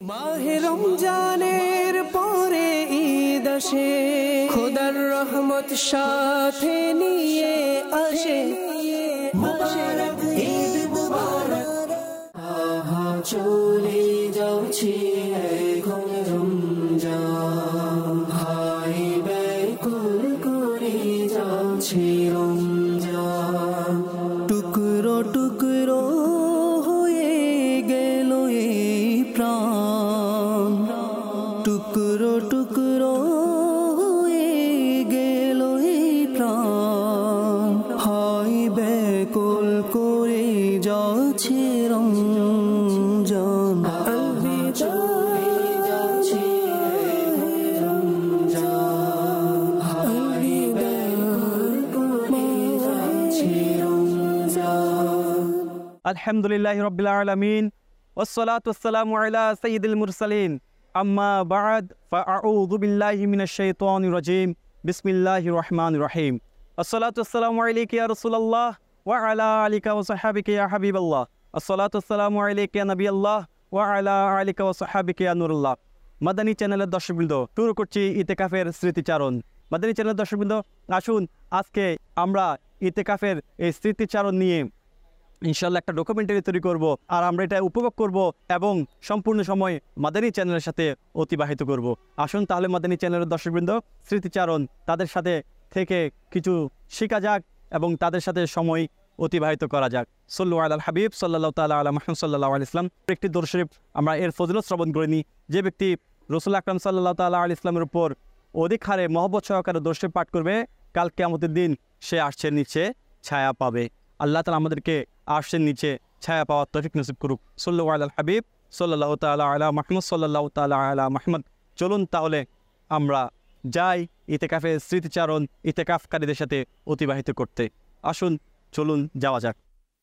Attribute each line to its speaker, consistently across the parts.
Speaker 1: মাহে রমজানের পরে ঈদ আসে, খোদার রহমত সাথে নিয়ে আসে। মুবারক ঈদ মুবারক, আহা চলে যাচ্ছে এখন রমজান, হায় ব্যাকুল করে যাচ্ছে রমজান। টুকরো টুকরো হয়ে গেল এই প্রাণ, টুকরো টুকরো হয়ে গেল এই প্রাণ, হায় ব্যাকুল করে যাচ্ছে রমজান। আলবিদা যাচ্ছে রমজান, হায় ব্যাকুল করে যাচ্ছে রমজান।
Speaker 2: আলহামদুলিল্লাহি রাব্বিল আলামিন ওয়াসসালাতু ওয়াসসালামু আলা সাইয়্যিদিল মুরসালিন আম্মা বা'দ ফাআউযু বিল্লাহি মিনাশ শাইতানির রাজীম বিসমিল্লাহির রহমানির রহিম। আসসালাতু ওয়াসসালামু আলাইকা ইয়া রাসূলুল্লাহ ওয়া আলা আলিকা ওয়া সাহবিকা ইয়া হাবিবাল্লাহ। আসসালাতু ওয়াসসালামু আলাইকা ইয়া নবিয়াল্লাহ ওয়া আলা আলিকা ওয়া সাহবিকা ইয়া নূরুল্লাহ। মাদানী চ্যানেলের দর্শকবৃন্দ, শুরু করছি ইতিকাফের স্মৃতিচারণ। মাদানী চ্যানেলের দর্শকবৃন্দ, আসুন আজকে আমরা ইতিকাফের এই স্মৃতিচারণ নিয়ে ইনশাআল্লাহ একটা ডকুমেন্টারি তৈরি করব, আর আমরা এটা উপভোগ করব এবং সম্পূর্ণ সময় মাদানী চ্যানেলের সাথে অতিবাহিত করব। আসুন তাহলে মাদানী চ্যানেলের দর্শকবৃন্দ, স্মৃতিচারণ তাদের সাথে থেকে কিছু শেখা যাক এবং তাদের সাথে সময় অতিবাহিত করা যাক। সল্লু আলাল হাবিব সাল্লাল্লাহু তাআলা আলা মুহাম্মদ সাল্লাল্লাহু আলাইহি ওয়াসাল্লাম। একটি দরুদ শরীফ আমরা এর ফজিলত শ্রবণ করে নিই। যে ব্যক্তি রাসূল আকরাম সাল্লাল্লাহু তাআলা আলাইহি ওয়াসাল্লামের উপর অধিক হারে মহব্বত সহকারে দরুদ শরীফ পাঠ করবে, কাল কিয়ামতের দিন সে আরশের নিচে ছায়া পাবে। আল্লাহ তাআলা আমাদেরকে আরশের নিচে ছায়া পাওয়ার তৌফিক নসিব করুক। সল্লু আলাল হাবিব সাল্লাল্লাহু তাআলা আলা মুহাম্মদ সাল্লাল্লাহু তাআলা আলা মুহাম্মদ। চলুন তাহলে আমরা যাই ইতিকাফের স্মৃতিচারণ ইতিকাফকারীদের সাথে অতিবাহিত করতে। আসুন চলুন যাওয়া যাক।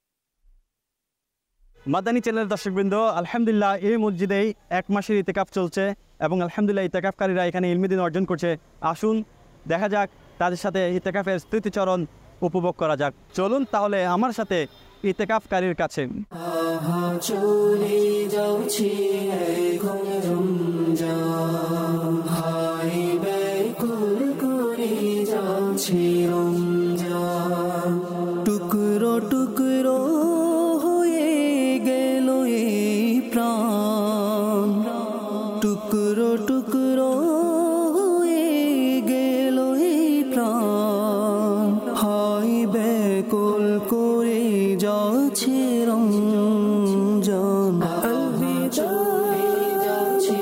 Speaker 2: মাদানী চ্যানেলের দর্শকবৃন্দ, আলহামদুলিল্লাহ এই মসজিদেই 1 মাসের ইতিকাফ চলছে এবং আলহামদুলিল্লাহ ইতিকাফকারীরা এখানে ইলমি দিন অর্জন করছে। আসুন দেখা যাক, তাদের সাথে ইতিকাফের স্মৃতিচারণ উপভোগ করা যাক। চলুন তাহলে আমার সাথে ইতিকাফকারীর কাছে।
Speaker 1: আহা চলে যাচ্ছে এখন রমজান, হায় ব্যাকুল করে যাচ্ছে রমজান। টুকরো টুকরো হয়ে গেল এই প্রাণ, টুকরো টুকরো হয়ে গেল এই প্রাণ, হায় ব্যাকুল করে যাচ্ছে রমজান। আলবিদা যাচ্ছে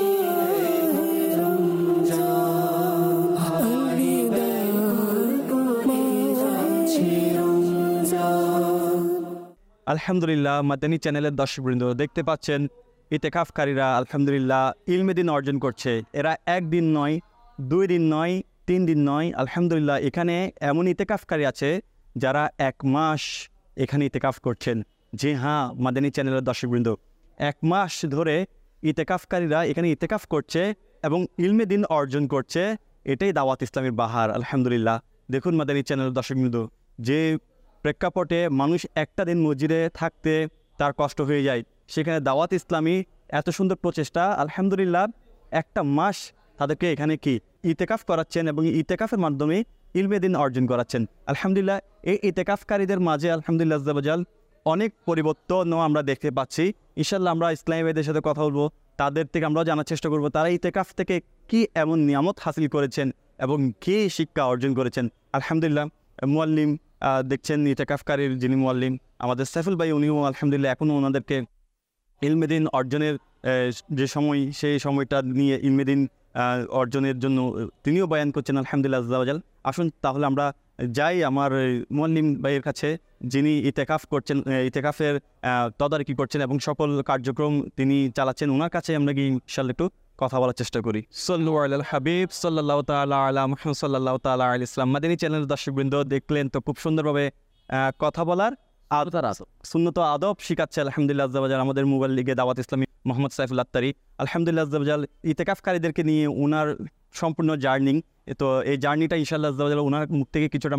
Speaker 1: রমজান, হায় ব্যাকুল করে যাচ্ছে রমজান।
Speaker 2: আলহামদুলিল্লাহ মাদানী চ্যানেলের দর্শকবৃন্দ, দেখতে পাচ্ছেন ইতিকাফকারীরা আলহামদুলিল্লাহ ইলমে দিন অর্জন করছে। এরা 1 দিন নয়, 2 দিন নয়, 3 দিন নয়, আলহামদুলিল্লাহ এখানে এমন ইতিকাফকারী আছে যারা 1 মাস এখানে ইতিকাফ করছেন। জি হ্যাঁ মাদানী চ্যানেলের দর্শকবৃন্দ, 1 মাস ধরে ইতিকাফকারীরা এখানে ইতিকাফ করছে এবং ইলমে দিন অর্জন করছে। এটাই দাওয়াত ইসলামের বাহার। আলহামদুলিল্লাহ দেখুন মাদানী চ্যানেলের দর্শকবৃন্দ, যে প্রেক্ষাপটে মানুষ একটা দিন মসজিদে থাকতে তার কষ্ট হয়ে যায়, সেখানে দাওয়াত ইসলামী এত সুন্দর প্রচেষ্টা। আলহামদুলিল্লাহ 1টা মাস তাদেরকে এখানে কি ইতিকাফ করাচ্ছেন এবং ইতিকাফের মাধ্যমে ইলমে দিন অর্জন করাচ্ছেন। আলহামদুলিল্লাহ এই ইতিকাফকারীদের মাঝে আলহামদুলিল্লাহ আজ্জা ওয়া জাল অনেক পরিবর্তনও আমরা দেখতে পাচ্ছি। ইনশাআল্লাহ আমরা ইসলামী ভাইদের সাথে কথা বলবো, তাদের থেকে আমরাও জানার চেষ্টা করব তারা ইতিকাফ থেকে কি এমন নিয়ামত হাসিল করেছেন এবং কি শিক্ষা অর্জন করেছেন। আলহামদুলিল্লাহ মুআল্লিম দেখছেন ইতিকাফকারীর যিনি মুআল্লিম আমাদের সাইফুল ভাই, উনিও আলহামদুলিল্লাহ এখনও ওনাদেরকে ইলমে দিন অর্জনের যে সময়, সেই সময়টা নিয়ে ইলমে দিন অর্জনের জন্য তিনিও বয়ান করছেন। আলহামদুলিল্লাহ আজ্জা ওয়া জাল। আসুন তাহলে আমরা যাই আমার মুআল্লিম ভাইয়ের কাছে, যিনি ইতিকাফ করছেন, ইতিকাফের তদারকি করছেন এবং সকল কার্যক্রম তিনি চালাচ্ছেন। ওনার কাছে আমরা গিয়ে ইনশাআল্লাহ একটু কথা বলার চেষ্টা করি। সল্লু আলাল হাবিব সাল্লাল্লাহু তাআলা আলা মুহাম্মদ সাল্লাল্লাহু তাআলা আলাইহি ওয়াসাল্লাম। মাদানী চ্যানেলের দর্শকবৃন্দ দেখলেন তো খুব সুন্দরভাবে কথা বলার আর সুন্নত আদব শিখাচ্ছে আলহামদুলিল্লাহ আজ্জা ওয়া জাল আমাদের মোবাইল লিগে দাওয়াত ইসলামী মোহাম্মদ সাইফুল আত্তারি। আলহামদুলিল্লাহ আজ্জা ওয়া জাল ইতিকাফকারীদেরকে নিয়ে ওনার সম্পূর্ণ জার্নি, তো এই জার্নিটা ইনশাআল্লাহ আজ্জা ওয়া জাল ওনার মুখ থেকে কিছুটা আমরা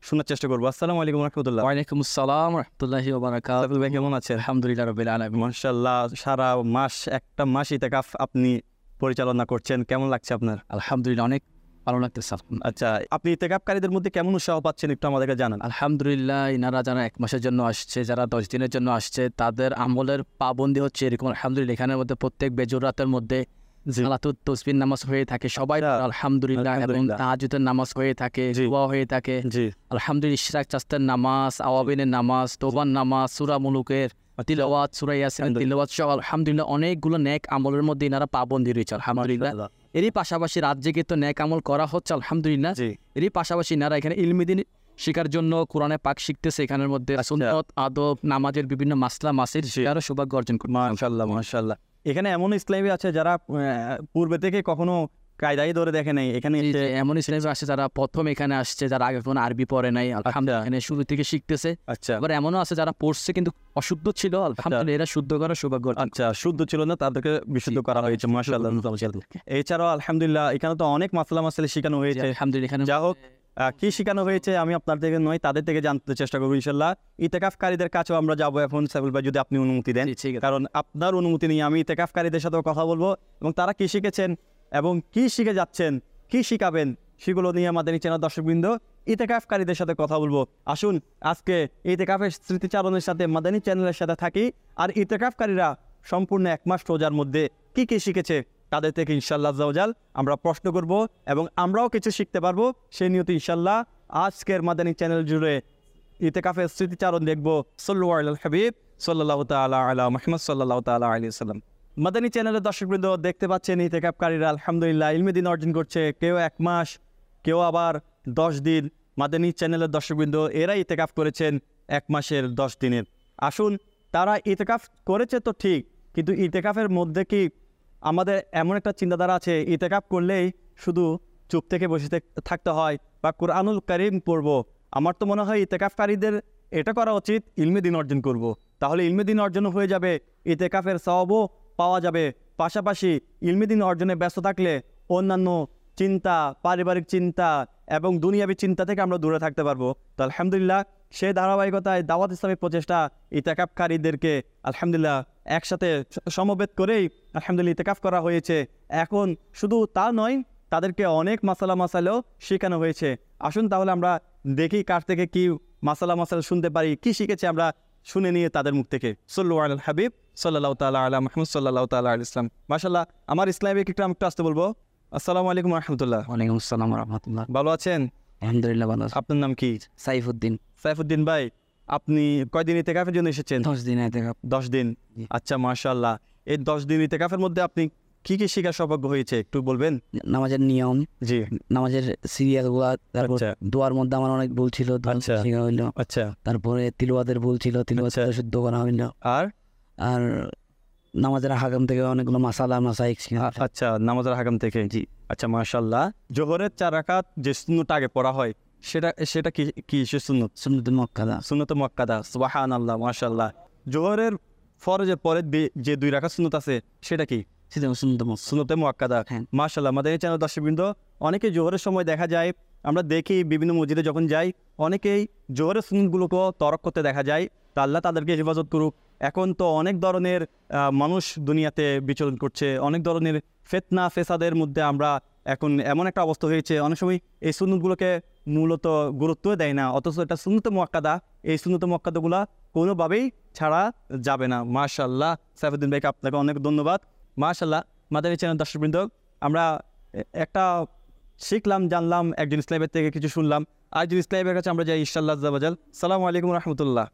Speaker 2: শোনার চেষ্টা করবো। আসসালামু আলাইকুম রহমতুল্লাহ।
Speaker 3: ওয়ালাইকুম আসসালাম রাহমাতুল্লাহি ওয়া বারাকাতুহু।
Speaker 2: সাইফুল ভাই কেমন আছেন?
Speaker 3: আলহামদুলিল্লাহ রাব্বিল আলামিন।
Speaker 2: মাশাআল্লাহ, সারা মাস একটা মাস ইতিকাফ আপনি পরিচালনা করছেন, কেমন লাগছে আপনার?
Speaker 3: আলহামদুলিল্লাহ অনেক ভালো লাগতেছে।
Speaker 2: আচ্ছা, আপনি ইতিকাফকারীদের মধ্যে কেমন উৎসাহ পাচ্ছেন একটু আমাদেরকে জানান।
Speaker 3: আলহামদুলিল্লাহ, ইনারা যারা 1 মাসের জন্য আসছে, যারা 10 দিনের জন্য আসছে, তাদের আমলের পাবন্দি হচ্ছে এরকম। আলহামদুলিল্লাহ, এখানের মধ্যে প্রত্যেক বেজুর রাতের মধ্যে সালাতুত তাসবিহ নামাজ হয়ে থাকে সবাই, আলহামদুলিল্লাহ, এবং তাহাজ্জুদের নামাজ হয়ে থাকে, দোয়া হয়ে থাকে, আলহামদুলিল্লাহ, ইশরাক চাস্তের নামাজ, আওয়াবিনের নামাজ, তোবার নামাজ, সূরা মুলুকের তিলাওয়াত, সূরা ইয়াসিনের তিলাওয়াত সহ আলহামদুলিল্লাহ অনেকগুলো নেক আমলের মধ্যে ইনারা পাবন্দি রয়েছে আলহামদুলিল্লাহ। এরই পাশাপাশি রাত জেগে তো নেক আমল করা হচ্ছে আলহামদুলিল্লাহ। এরই পাশাপাশি ইনারা এখানে ইলমিদিন শিকার জন্য কোরআনে পাক শিখতেছে, এখানের মধ্যে সুন্নত, আদব, নামাজের বিভিন্ন মাসলা মাসির শিকার সৌভাগ্য অর্জন করছে।
Speaker 2: মাশাআল্লাহ মাশাআল্লাহ। এখানে এমন ইসলামী আছে যারা পূর্বে থেকে কখনো কায়দাই ধরে দেখে নাই, এখানে
Speaker 3: এমন ইসলামী আছে যারা প্রথম এখানে আসছে, যারা আগে কোনো আরবি পড়ে নাই, আলহামদুলিল্লাহ এখানে শুরু থেকে শিখতেছে।
Speaker 2: আচ্ছা,
Speaker 3: আবার এমনও আছে যারা পড়ছে কিন্তু অশুদ্ধ ছিল, আলহামদুলিল্লাহ এরা শুদ্ধ করার সৌভাগ্য।
Speaker 2: আচ্ছা, শুদ্ধ ছিল না, তাদেরকে বিশুদ্ধ করা হয়েছে, মাশাআল্লাহ। এছাড়াও আলহামদুলিল্লাহ এখানে তো অনেক মাসলা মাসাইল শেখানো হয়েছে,
Speaker 3: আলহামদুলিল্লাহ। এখানে
Speaker 2: যা হোক, কি শেখানো হয়েছে আমি আপনার থেকে নয়, তাদের থেকে জানতে চেষ্টা করবো ইনশাল্লাহ। ইতিকাফকারীদের কাছেও আমরা যাবো এখন, সাইফুল ভাই যদি আপনি অনুমতি দেন, কারণ আপনার অনুমতি নিয়ে আমি ইতিকাফকারীদের সাথেও কথা বলবো এবং তারা কি শিখেছেন এবং কি শিখে যাচ্ছেন, কি শিখাবেন, সেগুলো নিয়ে আমাদের চ্যানেল দর্শকবৃন্দ ইতিকাফকারীদের সাথে কথা বলবো। আসুন আজকে ইতিকাফের স্মৃতিচারণের সাথে মাদানী চ্যানেলের সাথে থাকি, আর ইতিকাফকারীরা সম্পূর্ণ 1 মাস রোজার মধ্যে কি কি শিখেছে তাদের থেকে ইনশাআল্লাহ আজ্জা ওয়া জাল আমরা প্রশ্ন করব এবং আমরাও কিছু শিখতে পারবো। সেই নিয়তে ইনশাআল্লাহ আজকের মাদানী চ্যানেল জুড়ে ইতিকাফের স্মৃতিচারণ দেখবো। সাল্লু আলাল হাবিব সাল্লাল্লাহু তাআলা আলা মুহাম্মদ সাল্লাল্লাহু তাআলা আলাইহি ওয়াসাল্লাম। মাদানী চ্যানেলের দর্শকবৃন্দ দেখতে পাচ্ছেন ইতিকাফকারীরা আলহামদুলিল্লাহ ইলমে দিন অর্জন করছে, কেউ 1 মাস, কেউ আবার 10 দিন। মাদানী চ্যানেলের দর্শকবৃন্দ এরা ইতিকাফ করেছেন 1 মাসের 10 দিনের। আসুন, তারা ইতিকাফ করেছে তো ঠিক, কিন্তু ইতিকাফের মধ্যে কি আমাদের এমন একটা চিন্তাধারা আছে ইতিকাফ করলেই শুধু চুপ থেকে বসে থাকতে হয় বা কুরআনুল কারীম পড়ব? আমার তো মনে হয় ইতিকাফকারীদের এটা করা উচিত, ইলমে দিন অর্জন করব, তাহলে ইলমে দিন অর্জন হয়ে যাবে, ইতিকাফের সওয়াবও পাওয়া যাবে। পাশাপাশি ইলমে দিন অর্জনে ব্যস্ত থাকলে অন্যান্য চিন্তা, পারিবারিক চিন্তা এবং দুনিয়াবী চিন্তা থেকে আমরা দূরে থাকতে পারবো। তো আলহামদুলিল্লাহ সেই ধারাবাহিকতায় দাওয়াত ইসলামী প্রচেষ্টা ইতিকাফকারীদেরকে আলহামদুলিল্লাহ একসাথে সমবেত করেই আলহামদুলিল্লাহ ইতিকাফ করা হয়েছে। এখন শুধু তা নয়, তাদেরকে অনেক মাসালা মাসাইলও শেখানো হয়েছে। আসুন তাহলে আমরা দেখি কার থেকে কি মাসালা মাসাইল শুনতে পারি, কি শিখেছে আমরা শুনে নিয়ে তাদের মুখ থেকে। সাল্লু আলাল হাবিব সাল্লাল্লাহু তাআলা আলা মুহাম্মদ সাল্লাল্লাহু তাআলা আলাইহি ওয়াসাল্লাম। মাশাআল্লাহ, আমার ইসলামিক একটু আমি একটু আসতে বলবো। আসসালামু আলাইকুম ওয়া রাহমাতুল্লাহ।
Speaker 3: ওয়ালাইকুম আসসালাম ওয়া রাহমাতুল্লাহ।
Speaker 2: ভালো আছেন?
Speaker 3: আলহামদুলিল্লাহ ভালো আছি।
Speaker 2: আপনার নাম কি?
Speaker 3: সাইফুদ্দিন।
Speaker 2: সাইফুদ্দিন ভাই, আপনি কয়দিন ইতিকাফের জন্য এসেছেন?
Speaker 3: 10 দিন ইতিকাফ।
Speaker 2: 10 দিন। আচ্ছা, মাশাআল্লাহ। এই 10 দিন ইতিকাফের মধ্যে আপনি কি কি শেখার সৌভাগ্য হয়েছে একটু বলবেন?
Speaker 3: নামাজের নিয়ম,
Speaker 2: জি,
Speaker 3: নামাজের সিরিয়ালগুলো, তারপর দোয়ার মধ্যে আমার অনেক ভুল ছিল, শেখা হইলো।
Speaker 2: আচ্ছা,
Speaker 3: তারপরে তিলাওয়াতের ভুল ছিল, তিলাওয়াত শুদ্ধ করা হইলো। আর আর নামাজের হাকাম থেকে অনেকগুলো মাসালা মাসাইক।
Speaker 2: আচ্ছা, নামাজের হাকাম থেকে। জি, আচ্ছা, মাশাআল্লাহ। জোহরের 4 রাকাত যে সুন্নতটা আগে পড়া হয় সেটা কি কি সে সুন্নত?
Speaker 3: সুন্নতে মুআক্কাদা।
Speaker 2: সুন্নতে মুআক্কাদা, সুবহানাল্লাহ, মাশাআল্লাহ। জোহরের ফরজের পরে যে 2 রাকাত সুন্নত আছে সেটা কি?
Speaker 3: সেটা
Speaker 2: সুন্নতে মুআক্কাদা। মাশাআল্লাহ। আমাদের এই চ্যানেল দর্শকবৃন্দ অনেকে জোহরের সময় দেখা যায়, আমরা দেখি বিভিন্ন মসজিদে যখন যাই, অনেকেই জোহরের সুন্নতগুলোকে তরক করতে দেখা যায়। তা আল্লাহ তাদেরকে হেফাজত করুক। এখন তো অনেক ধরনের মানুষ দুনিয়াতে বিচরণ করছে, অনেক ধরনের ফিতনা ফেসাদের মধ্যে আমরা এখন এমন একটা অবস্থা হয়েছে, অনেক সময় এই সুন্নতগুলোকে মূলত গুরুত্ব দেয় না, অথচ এটা সুন্নতে মুআক্কাদা। এই সুন্নতে মুআক্কাদাগুলো কোনোভাবেই ছাড়া যাবে না। মাশাআল্লাহ, সাইফুদ্দিন ভাইকে আপনাকে অনেক ধন্যবাদ। মাশাআল্লাহ, মাদানী চ্যানেল দর্শকবৃন্দ আমরা একটা শিখলাম, জানলাম, একজন ইসলামের থেকে কিছু শুনলাম। আরেকজন ইসলামের কাছে আমরা যাই ইনশাআল্লাহ আজ্জা ওয়া জাল। আসসালামু আলাইকুম ওয়া রাহমাতুল্লাহ।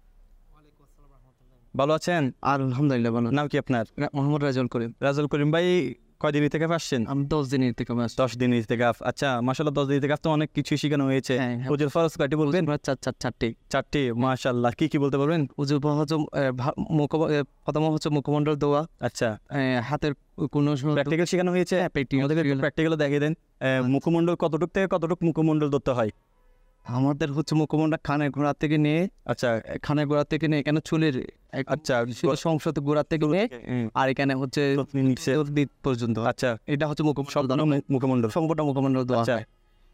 Speaker 2: ভালো আছেন?
Speaker 3: আলহামদুলিল্লাহ ভালো।
Speaker 2: নাম কি আপনার?
Speaker 3: মোহাম্মদ রাজুল করিম।
Speaker 2: রাজুল করিম ভাই, কয়দিন ইতিকাফ আসছেন?
Speaker 3: আমি 10 দিন ইতিকাফ আসছি।
Speaker 2: 10 দিন ইতিকাফ। আচ্ছা, মাশাআল্লাহ, 10 দিন ইতিকাফ তো অনেক কিছু শেখানো হয়েছে। উজুর ফরজ কয়টি বলবেন? 4টি। মাশাআল্লাহ, কি কি বলতে পারবেন?
Speaker 3: উজুর হচ্ছে প্রথম হচ্ছে মুখমণ্ডল দোয়া।
Speaker 2: আচ্ছা,
Speaker 3: হাতের কোন
Speaker 2: প্র্যাকটিক্যাল শেখানো হয়েছে? প্র্যাকটিক্যাল দেখিয়ে দেন। মুখমণ্ডল কতটুক থেকে কতটুক মুখমণ্ডল ধরতে হয়?
Speaker 3: আমাদের হচ্ছে মুখমণ্ডল কানের গোড়া থেকে নিয়ে,
Speaker 2: আচ্ছা,
Speaker 3: কানের গোড়া থেকে নিয়ে এখানে চুলের,
Speaker 2: আচ্ছা,
Speaker 3: সংসদ গোড়া থেকে নিয়ে আর এখানে হচ্ছে পর্যন্ত।
Speaker 2: আচ্ছা,
Speaker 3: এটা হচ্ছে মুখমণ্ডল,
Speaker 2: মুখমণ্ডল
Speaker 3: সম্পূর্ণ মুখমণ্ডল দোয়া।
Speaker 2: আচ্ছা,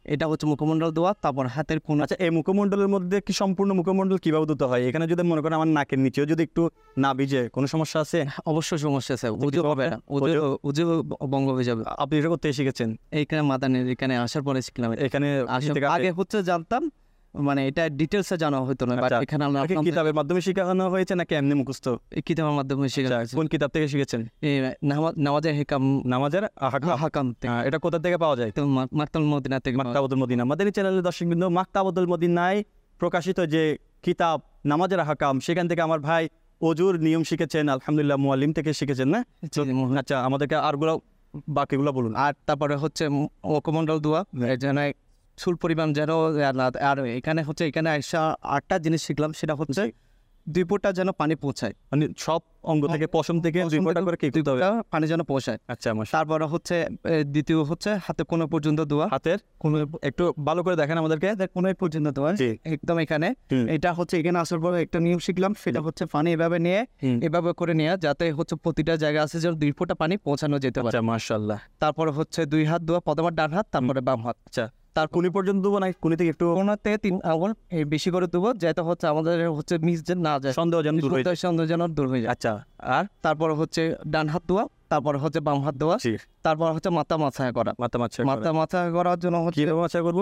Speaker 3: এটা হচ্ছে মুখমণ্ডল দোয়া, তারপর হাতের কোন
Speaker 2: আচ্ছা, এই মুখমণ্ডলের মধ্যে কি সম্পূর্ণ মুখমণ্ডল কিভাবে ধুতে হয়? এখানে যদি মনে করেন আমার নাকের নিচেও যদি একটু না ভিজে, কোনো সমস্যা আছে?
Speaker 3: অবশ্যই সমস্যা আছে, উজু
Speaker 2: কি
Speaker 3: হবে না, উজু ভঙ্গ হয়ে যাবে।
Speaker 2: আপনি এটা করতে শিখেছেন
Speaker 3: এইখানে মাদানের এখানে আসার পরে শিখলাম এটা।
Speaker 2: এখানে?
Speaker 3: আগে হচ্ছে জানতাম, মানে এটা ডিটেলসে জানা হতো না, বাট
Speaker 2: আচ্ছা,
Speaker 3: এখানে আমরা
Speaker 2: আপনাকে কিতাবের মাধ্যমে শেখানো হয়েছে নাকি এমনি মুখস্থ?
Speaker 3: এই কিতাবের মাধ্যমে শিখা
Speaker 2: আচ্ছা,
Speaker 3: হয়েছে।
Speaker 2: কোন কিতাব থেকে শিখেছেন?
Speaker 3: এই নামাজের হেকাম,
Speaker 2: নামাজের
Speaker 3: হাকাম থেকে।
Speaker 2: এটা কোথা থেকে পাওয়া যায়?
Speaker 3: তো মাকতাল মদিনা থেকে।
Speaker 2: মাকতাবুল মদিনা। মাদানী চ্যানেলের দর্শকবৃন্দ, মাকতাবুল মদিনায় প্রকাশিত যে কিতাব নামাজের হাকাম, সেখান থেকে আমার ভাই অজুর নিয়ম শিখেছেন, আলহামদুলিল্লাহ মুআল্লিম থেকে শিখেছেন না? আচ্ছা, আমাদেরকে আরগুলো বাকিগুলো বলুন।
Speaker 3: আর তারপরে হচ্ছে মুখমণ্ডল দোয়া, যেন চুল পরিমাণ যেন আর এখানে হচ্ছে এখানে 8টা জিনিস শিখলাম, সেটা হচ্ছে 2 ফোঁটা যেন পানি পৌঁছায়,
Speaker 2: মানে সব অঙ্গ থেকে, পশম থেকে 2 ফোঁটা করে কি
Speaker 3: 2
Speaker 2: করতে হবে?
Speaker 3: ফোঁটা পানি যেন পৌঁছায়।
Speaker 2: আচ্ছা, আমার
Speaker 3: তারপরে হচ্ছে দ্বিতীয় হচ্ছে হাতে কোনো পর্যন্ত দোয়া,
Speaker 2: হাতের
Speaker 3: কোনো
Speaker 2: একটু ভালো করে দেখেন আমাদেরকে।
Speaker 3: কোনো পর্যন্ত দোয়া
Speaker 2: জি।
Speaker 3: একদম এখানে।
Speaker 2: হুম।
Speaker 3: এটা হচ্ছে এখানে আসার পরে একটা নিয়ম শিখলাম, সেটা হচ্ছে পানি এভাবে নিয়ে এভাবে করে নিয়ে, যাতে হচ্ছে প্রতিটা জায়গা আছে যেন 2 ফোঁটা পানি পৌঁছানো যেতে পারে।
Speaker 2: আচ্ছা, মাশাআল্লাহ।
Speaker 3: তারপরে হচ্ছে 2 হাত দোয়া, প্রথমে ডান হাত, তারপরে বাম হাত।
Speaker 2: আচ্ছা, তার কোনি পর্যন্ত দেবো না কোনি থেকে একটু
Speaker 3: কোনাতে 3 আঙুল এই বেশি করে দেবো, যাতে হচ্ছে আমাদের হচ্ছে মিস যেন না যায়,
Speaker 2: সন্দেহ যেন দূর হয়ে যায়।
Speaker 3: সন্দেহ যেন দূর হয়ে যায়।
Speaker 2: আচ্ছা, আর
Speaker 3: তারপর হচ্ছে ডান হাত দোয়া, তারপর হচ্ছে বাম হাত দোয়া,
Speaker 2: জি,
Speaker 3: তারপর হচ্ছে মাথা মাথায় করা।
Speaker 2: মাথা
Speaker 3: মাথা করার জন্য হচ্ছে
Speaker 2: কিভাবে মাছা করবো?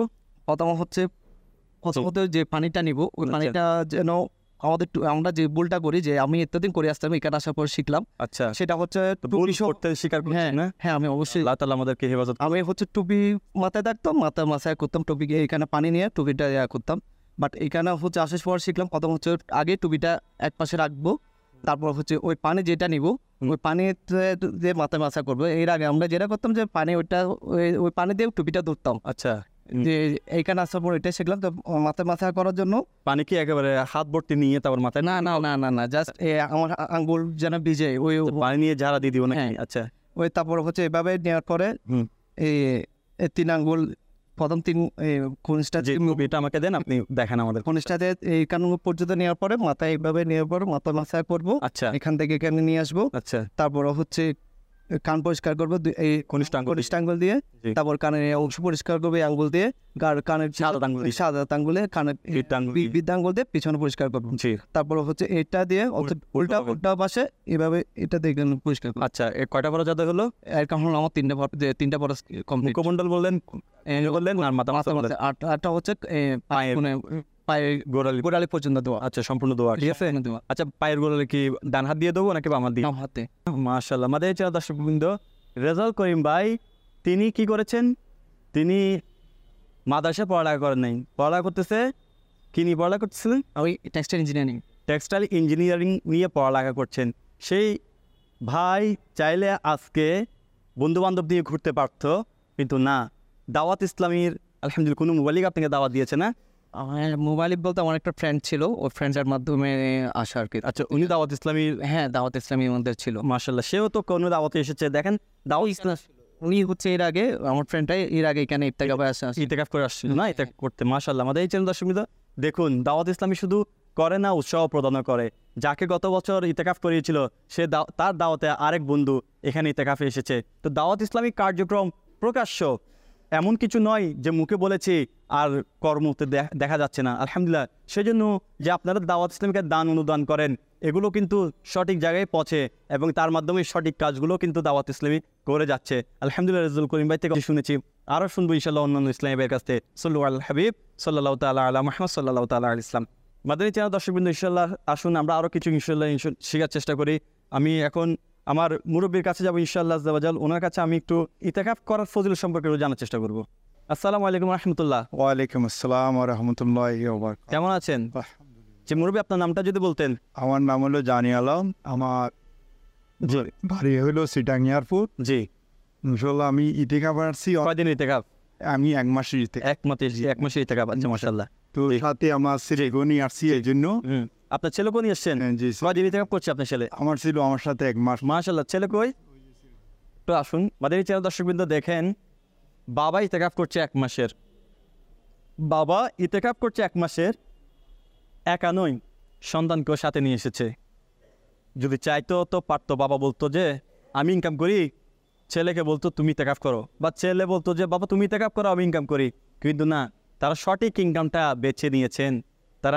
Speaker 3: প্রথমত যে পানিটা নিব, ওই পানিটা যেন আমাদের আমরা যে ভুলটা করি, যে আমি এতদিন করে আসতাম, এখানে আসার পর শিখলাম,
Speaker 2: আচ্ছা,
Speaker 3: সেটা হচ্ছে
Speaker 2: তো ভুল করতে স্বীকার
Speaker 3: হ্যাঁ
Speaker 2: করছেন না?
Speaker 3: হ্যাঁ, আমি অবশ্যই
Speaker 2: আল্লাহ তাআলা আমাদেরকে হেফাজত।
Speaker 3: আমি হচ্ছে টুপি মাথায় থাকতাম, মাথায় করতাম টুপি, এখানে পানি নিয়ে টুপিটা করতাম। বাট এখানে হচ্ছে আসার পর শিখলাম, প্রথম হচ্ছে আগে টুপিটা এক পাশে রাখবো, তারপর হচ্ছে ওই পানি যেটা নিব, ওই পানিতে যে মাথায় মাথা করবো। এর আগে আমরা যেটা করতাম যে পানি ওইটা ওই পানি দিয়ে টুপিটা ধরতাম,
Speaker 2: আচ্ছা,
Speaker 3: যে এইখানে আসার পর এটা শিখলাম। তো মাথা করার জন্য
Speaker 2: পানি কি একেবারে হাত ভর্তি নিয়ে তারপর মাথায়?
Speaker 3: না না না না না, জাস্ট আমার আঙ্গুল যেন ভিজে, ওই
Speaker 2: পানি নিয়ে ঝাড়া দিয়ে দিব না?
Speaker 3: হ্যাঁ।
Speaker 2: আচ্ছা,
Speaker 3: ওই তারপর হচ্ছে এভাবে নেওয়ার পরে এই 3 আঙ্গুল, প্রথম 3 কোনটা
Speaker 2: যে এটা আমাকে দেন, আপনি দেখেন আমাদের।
Speaker 3: কোনটাতে এই কান পর্যন্ত নেওয়ার পরে মাথায় এইভাবে নেওয়ার পরে মাথায় করবো,
Speaker 2: আচ্ছা,
Speaker 3: এখান থেকে এখানে নিয়ে আসবো।
Speaker 2: আচ্ছা,
Speaker 3: তারপর হচ্ছে কান পরিষ্কার করবো এই
Speaker 2: কনিষ্ঠ
Speaker 3: আঙ্গুল দিয়ে,
Speaker 2: জি।
Speaker 3: তারপর কানের অংশ পরিষ্কার করবো এই আঙ্গুল দিয়ে, কানের
Speaker 2: সাদা আঙ্গুল দিয়ে।
Speaker 3: সাদা আঙ্গুলে, কানের বৃদ্ধ আঙ্গুল দিয়ে পিছনে পরিষ্কার করবো।
Speaker 2: জি।
Speaker 3: তারপর হচ্ছে এটা দিয়ে উল্টা পাশে এভাবে এটা দিয়ে পরিষ্কার করবো।
Speaker 2: আচ্ছা, কয়টা পরা যাতে হলো?
Speaker 3: এর কারণ আমার 3টা পর কমপ্লিট।
Speaker 2: মুখমণ্ডল বললেন, বললেন, আর মাথা বললেন।
Speaker 3: আটটা হচ্ছে
Speaker 2: পায়ের
Speaker 3: পায়ের গোড়ালি পর্যন্ত দেওয়া।
Speaker 2: আচ্ছা, সম্পূর্ণ দোয়া, ঠিক আছে।
Speaker 3: দেওয়া
Speaker 2: আচ্ছা, পায়ের গোড়ালি কি ডান হাত দিয়ে দেবো নাকি বাম হাত দিয়ে?
Speaker 3: বাম হাতে।
Speaker 2: মাশাআল্লাহ। আমাদের চ্যানেল দর্শকবৃন্দ, রেজাউল করিম ভাই তিনি কি করেছেন? তিনি মাদ্রাসায় পড়ালেখা করেন নাই, পড়ালেখা করতেছে। কি নিয়ে পড়ালেখা করতেছিলেন?
Speaker 3: ওই টেক্সটাইল ইঞ্জিনিয়ারিং।
Speaker 2: টেক্সটাইল ইঞ্জিনিয়ারিং নিয়ে পড়ালেখা করছেন। সেই ভাই চাইলে আজকে বন্ধুবান্ধব নিয়ে ঘুরতে পারতো, কিন্তু না, দাওয়াত ইসলামীর আলহামদুলিল্লাহ কোনো মোবাইলই আপনাকে দাওয়াত দিয়েছে না?
Speaker 3: আমার মোবাইল বলতে আমার একটা ফ্রেন্ড ছিল, ওই ফ্রেন্ডের মাধ্যমে আসা আর কি।
Speaker 2: আচ্ছা, উনি দাওয়াত ইসলামীর,
Speaker 3: হ্যাঁ দাওয়াত ইসলামী আমাদের ছিল।
Speaker 2: মাশাআল্লাহ, সেও তো কোনো দাওয়াতে এসেছে। দেখেন, দাওয়াত ইসলাম
Speaker 3: উনি হচ্ছে এর আগে আমার ফ্রেন্ডটাই এর আগে এখানে ইফতেকাফে আসা
Speaker 2: ইতিকাফ করে আসছিল না, এটা করতে। মাশাআল্লাহ, আমাদের এই চ্যানেল দর্শকবৃন্দ দেখুন, দাওয়াত ইসলামী শুধু করে না, উৎসাহ প্রদান করে। যাকে গত বছর ইতিকাফ করিয়েছিল, সে তার দাওয়াতে আরেক বন্ধু এখানে ইতিকাফে এসেছে। তো দাওয়াত ইসলামিক কার্যক্রম প্রকাশ্য, এমন কিছু নয় যে মুখে বলেছি আর কর্মতে দেখা যাচ্ছে না। আলহামদুলিল্লাহ, সেজন্য যে আপনারা দাওয়াত ইসলামীকে দান অনুদান করেন, এগুলো কিন্তু সঠিক জায়গায় পৌঁছে এবং তার মাধ্যমে সঠিক কাজগুলো কিন্তু দাওয়াত ইসলামী করে যাচ্ছে। আলহামদুলিল্লাহ, রেজাউল করিম ভাই থেকে শুনেছি, আরও শুনবো ইনশাআল্লাহ অন্যান্য ইসলামী ভাইয়ের কাছ থেকে। সাল্লু আল হাবিব সাল্লাল্লাহু তাআলা আলা মুহাম্মদ সাল্লাল্লাহু তাআলা আলাইহি ইসলাম। মাদানী চ্যানেল দর্শকবৃন্দ, ইনশাআল্লাহ আসুন আমরা আরও কিছু ইনশাআল্লাহ শেখার চেষ্টা করি। আমি এখন আমার মুরব্বীর কাছে যাবো ইনশাআল্লাহ আজ্জা ওয়া জাল। ওনার কাছে আমি একটু ইতিকাফ করার ফজিলত সম্পর্কে জানার চেষ্টা করব। আসসালামু আলাইকুম রাহমাতুল্লাহ।
Speaker 4: ওয়ালাইকুম আসসালাম ওয়া রাহমাতুল্লাহি ওয়া বারাকাতুহু।
Speaker 2: কেমন আছেন? যে মুরব্বী, আপনার নামটা যদি বলতেন।
Speaker 4: আমার নাম হলো জানি আলম, আমার বাড়ি হলো সিটাং এয়ারপোর্ট।
Speaker 2: জি।
Speaker 4: ইনশাআল্লাহ আমি ইতিকাফ আসছি।
Speaker 2: কয়দিন ইতিকাফ?
Speaker 4: আমি 1 মাসের ইতিকাফ।
Speaker 2: 1 মাসের ইতিকাফ। আচ্ছা, মাশাআল্লাহ।
Speaker 4: তো সাথে আমার ছেলেগনি আসছি এই জন্য।
Speaker 2: আপনার ছেলে কোন এসেছেন?
Speaker 4: জি।
Speaker 2: কয়দিন ইতিকাফ করছে আপনার ছেলে?
Speaker 4: আমার ছিল আমার সাথে 1 মাস।
Speaker 2: মাশাআল্লাহ। ছেলে কই? তো আসুন, মাদানী চ্যানেল দর্শকবৃন্দ দেখেন, বাবা ইতিকাফ করছে 1 মাসের। বাবা ইতিকাফ করছে 1 মাসের, একা নয়, সন্তানকেও সাথে নিয়ে এসেছে। যদি চাইতো তো পারতো, বাবা বলতো যে আমি ইনকাম করি, ছেলেকে বলতো তুমি ইতেকাফ করো, বা ছেলে বলতো যে বাবা তুমি ইতেকাফ করো আমি ইনকাম করি, কিন্তু না, তারা সঠিক ইনকামটা বেছে নিয়েছেন। তারা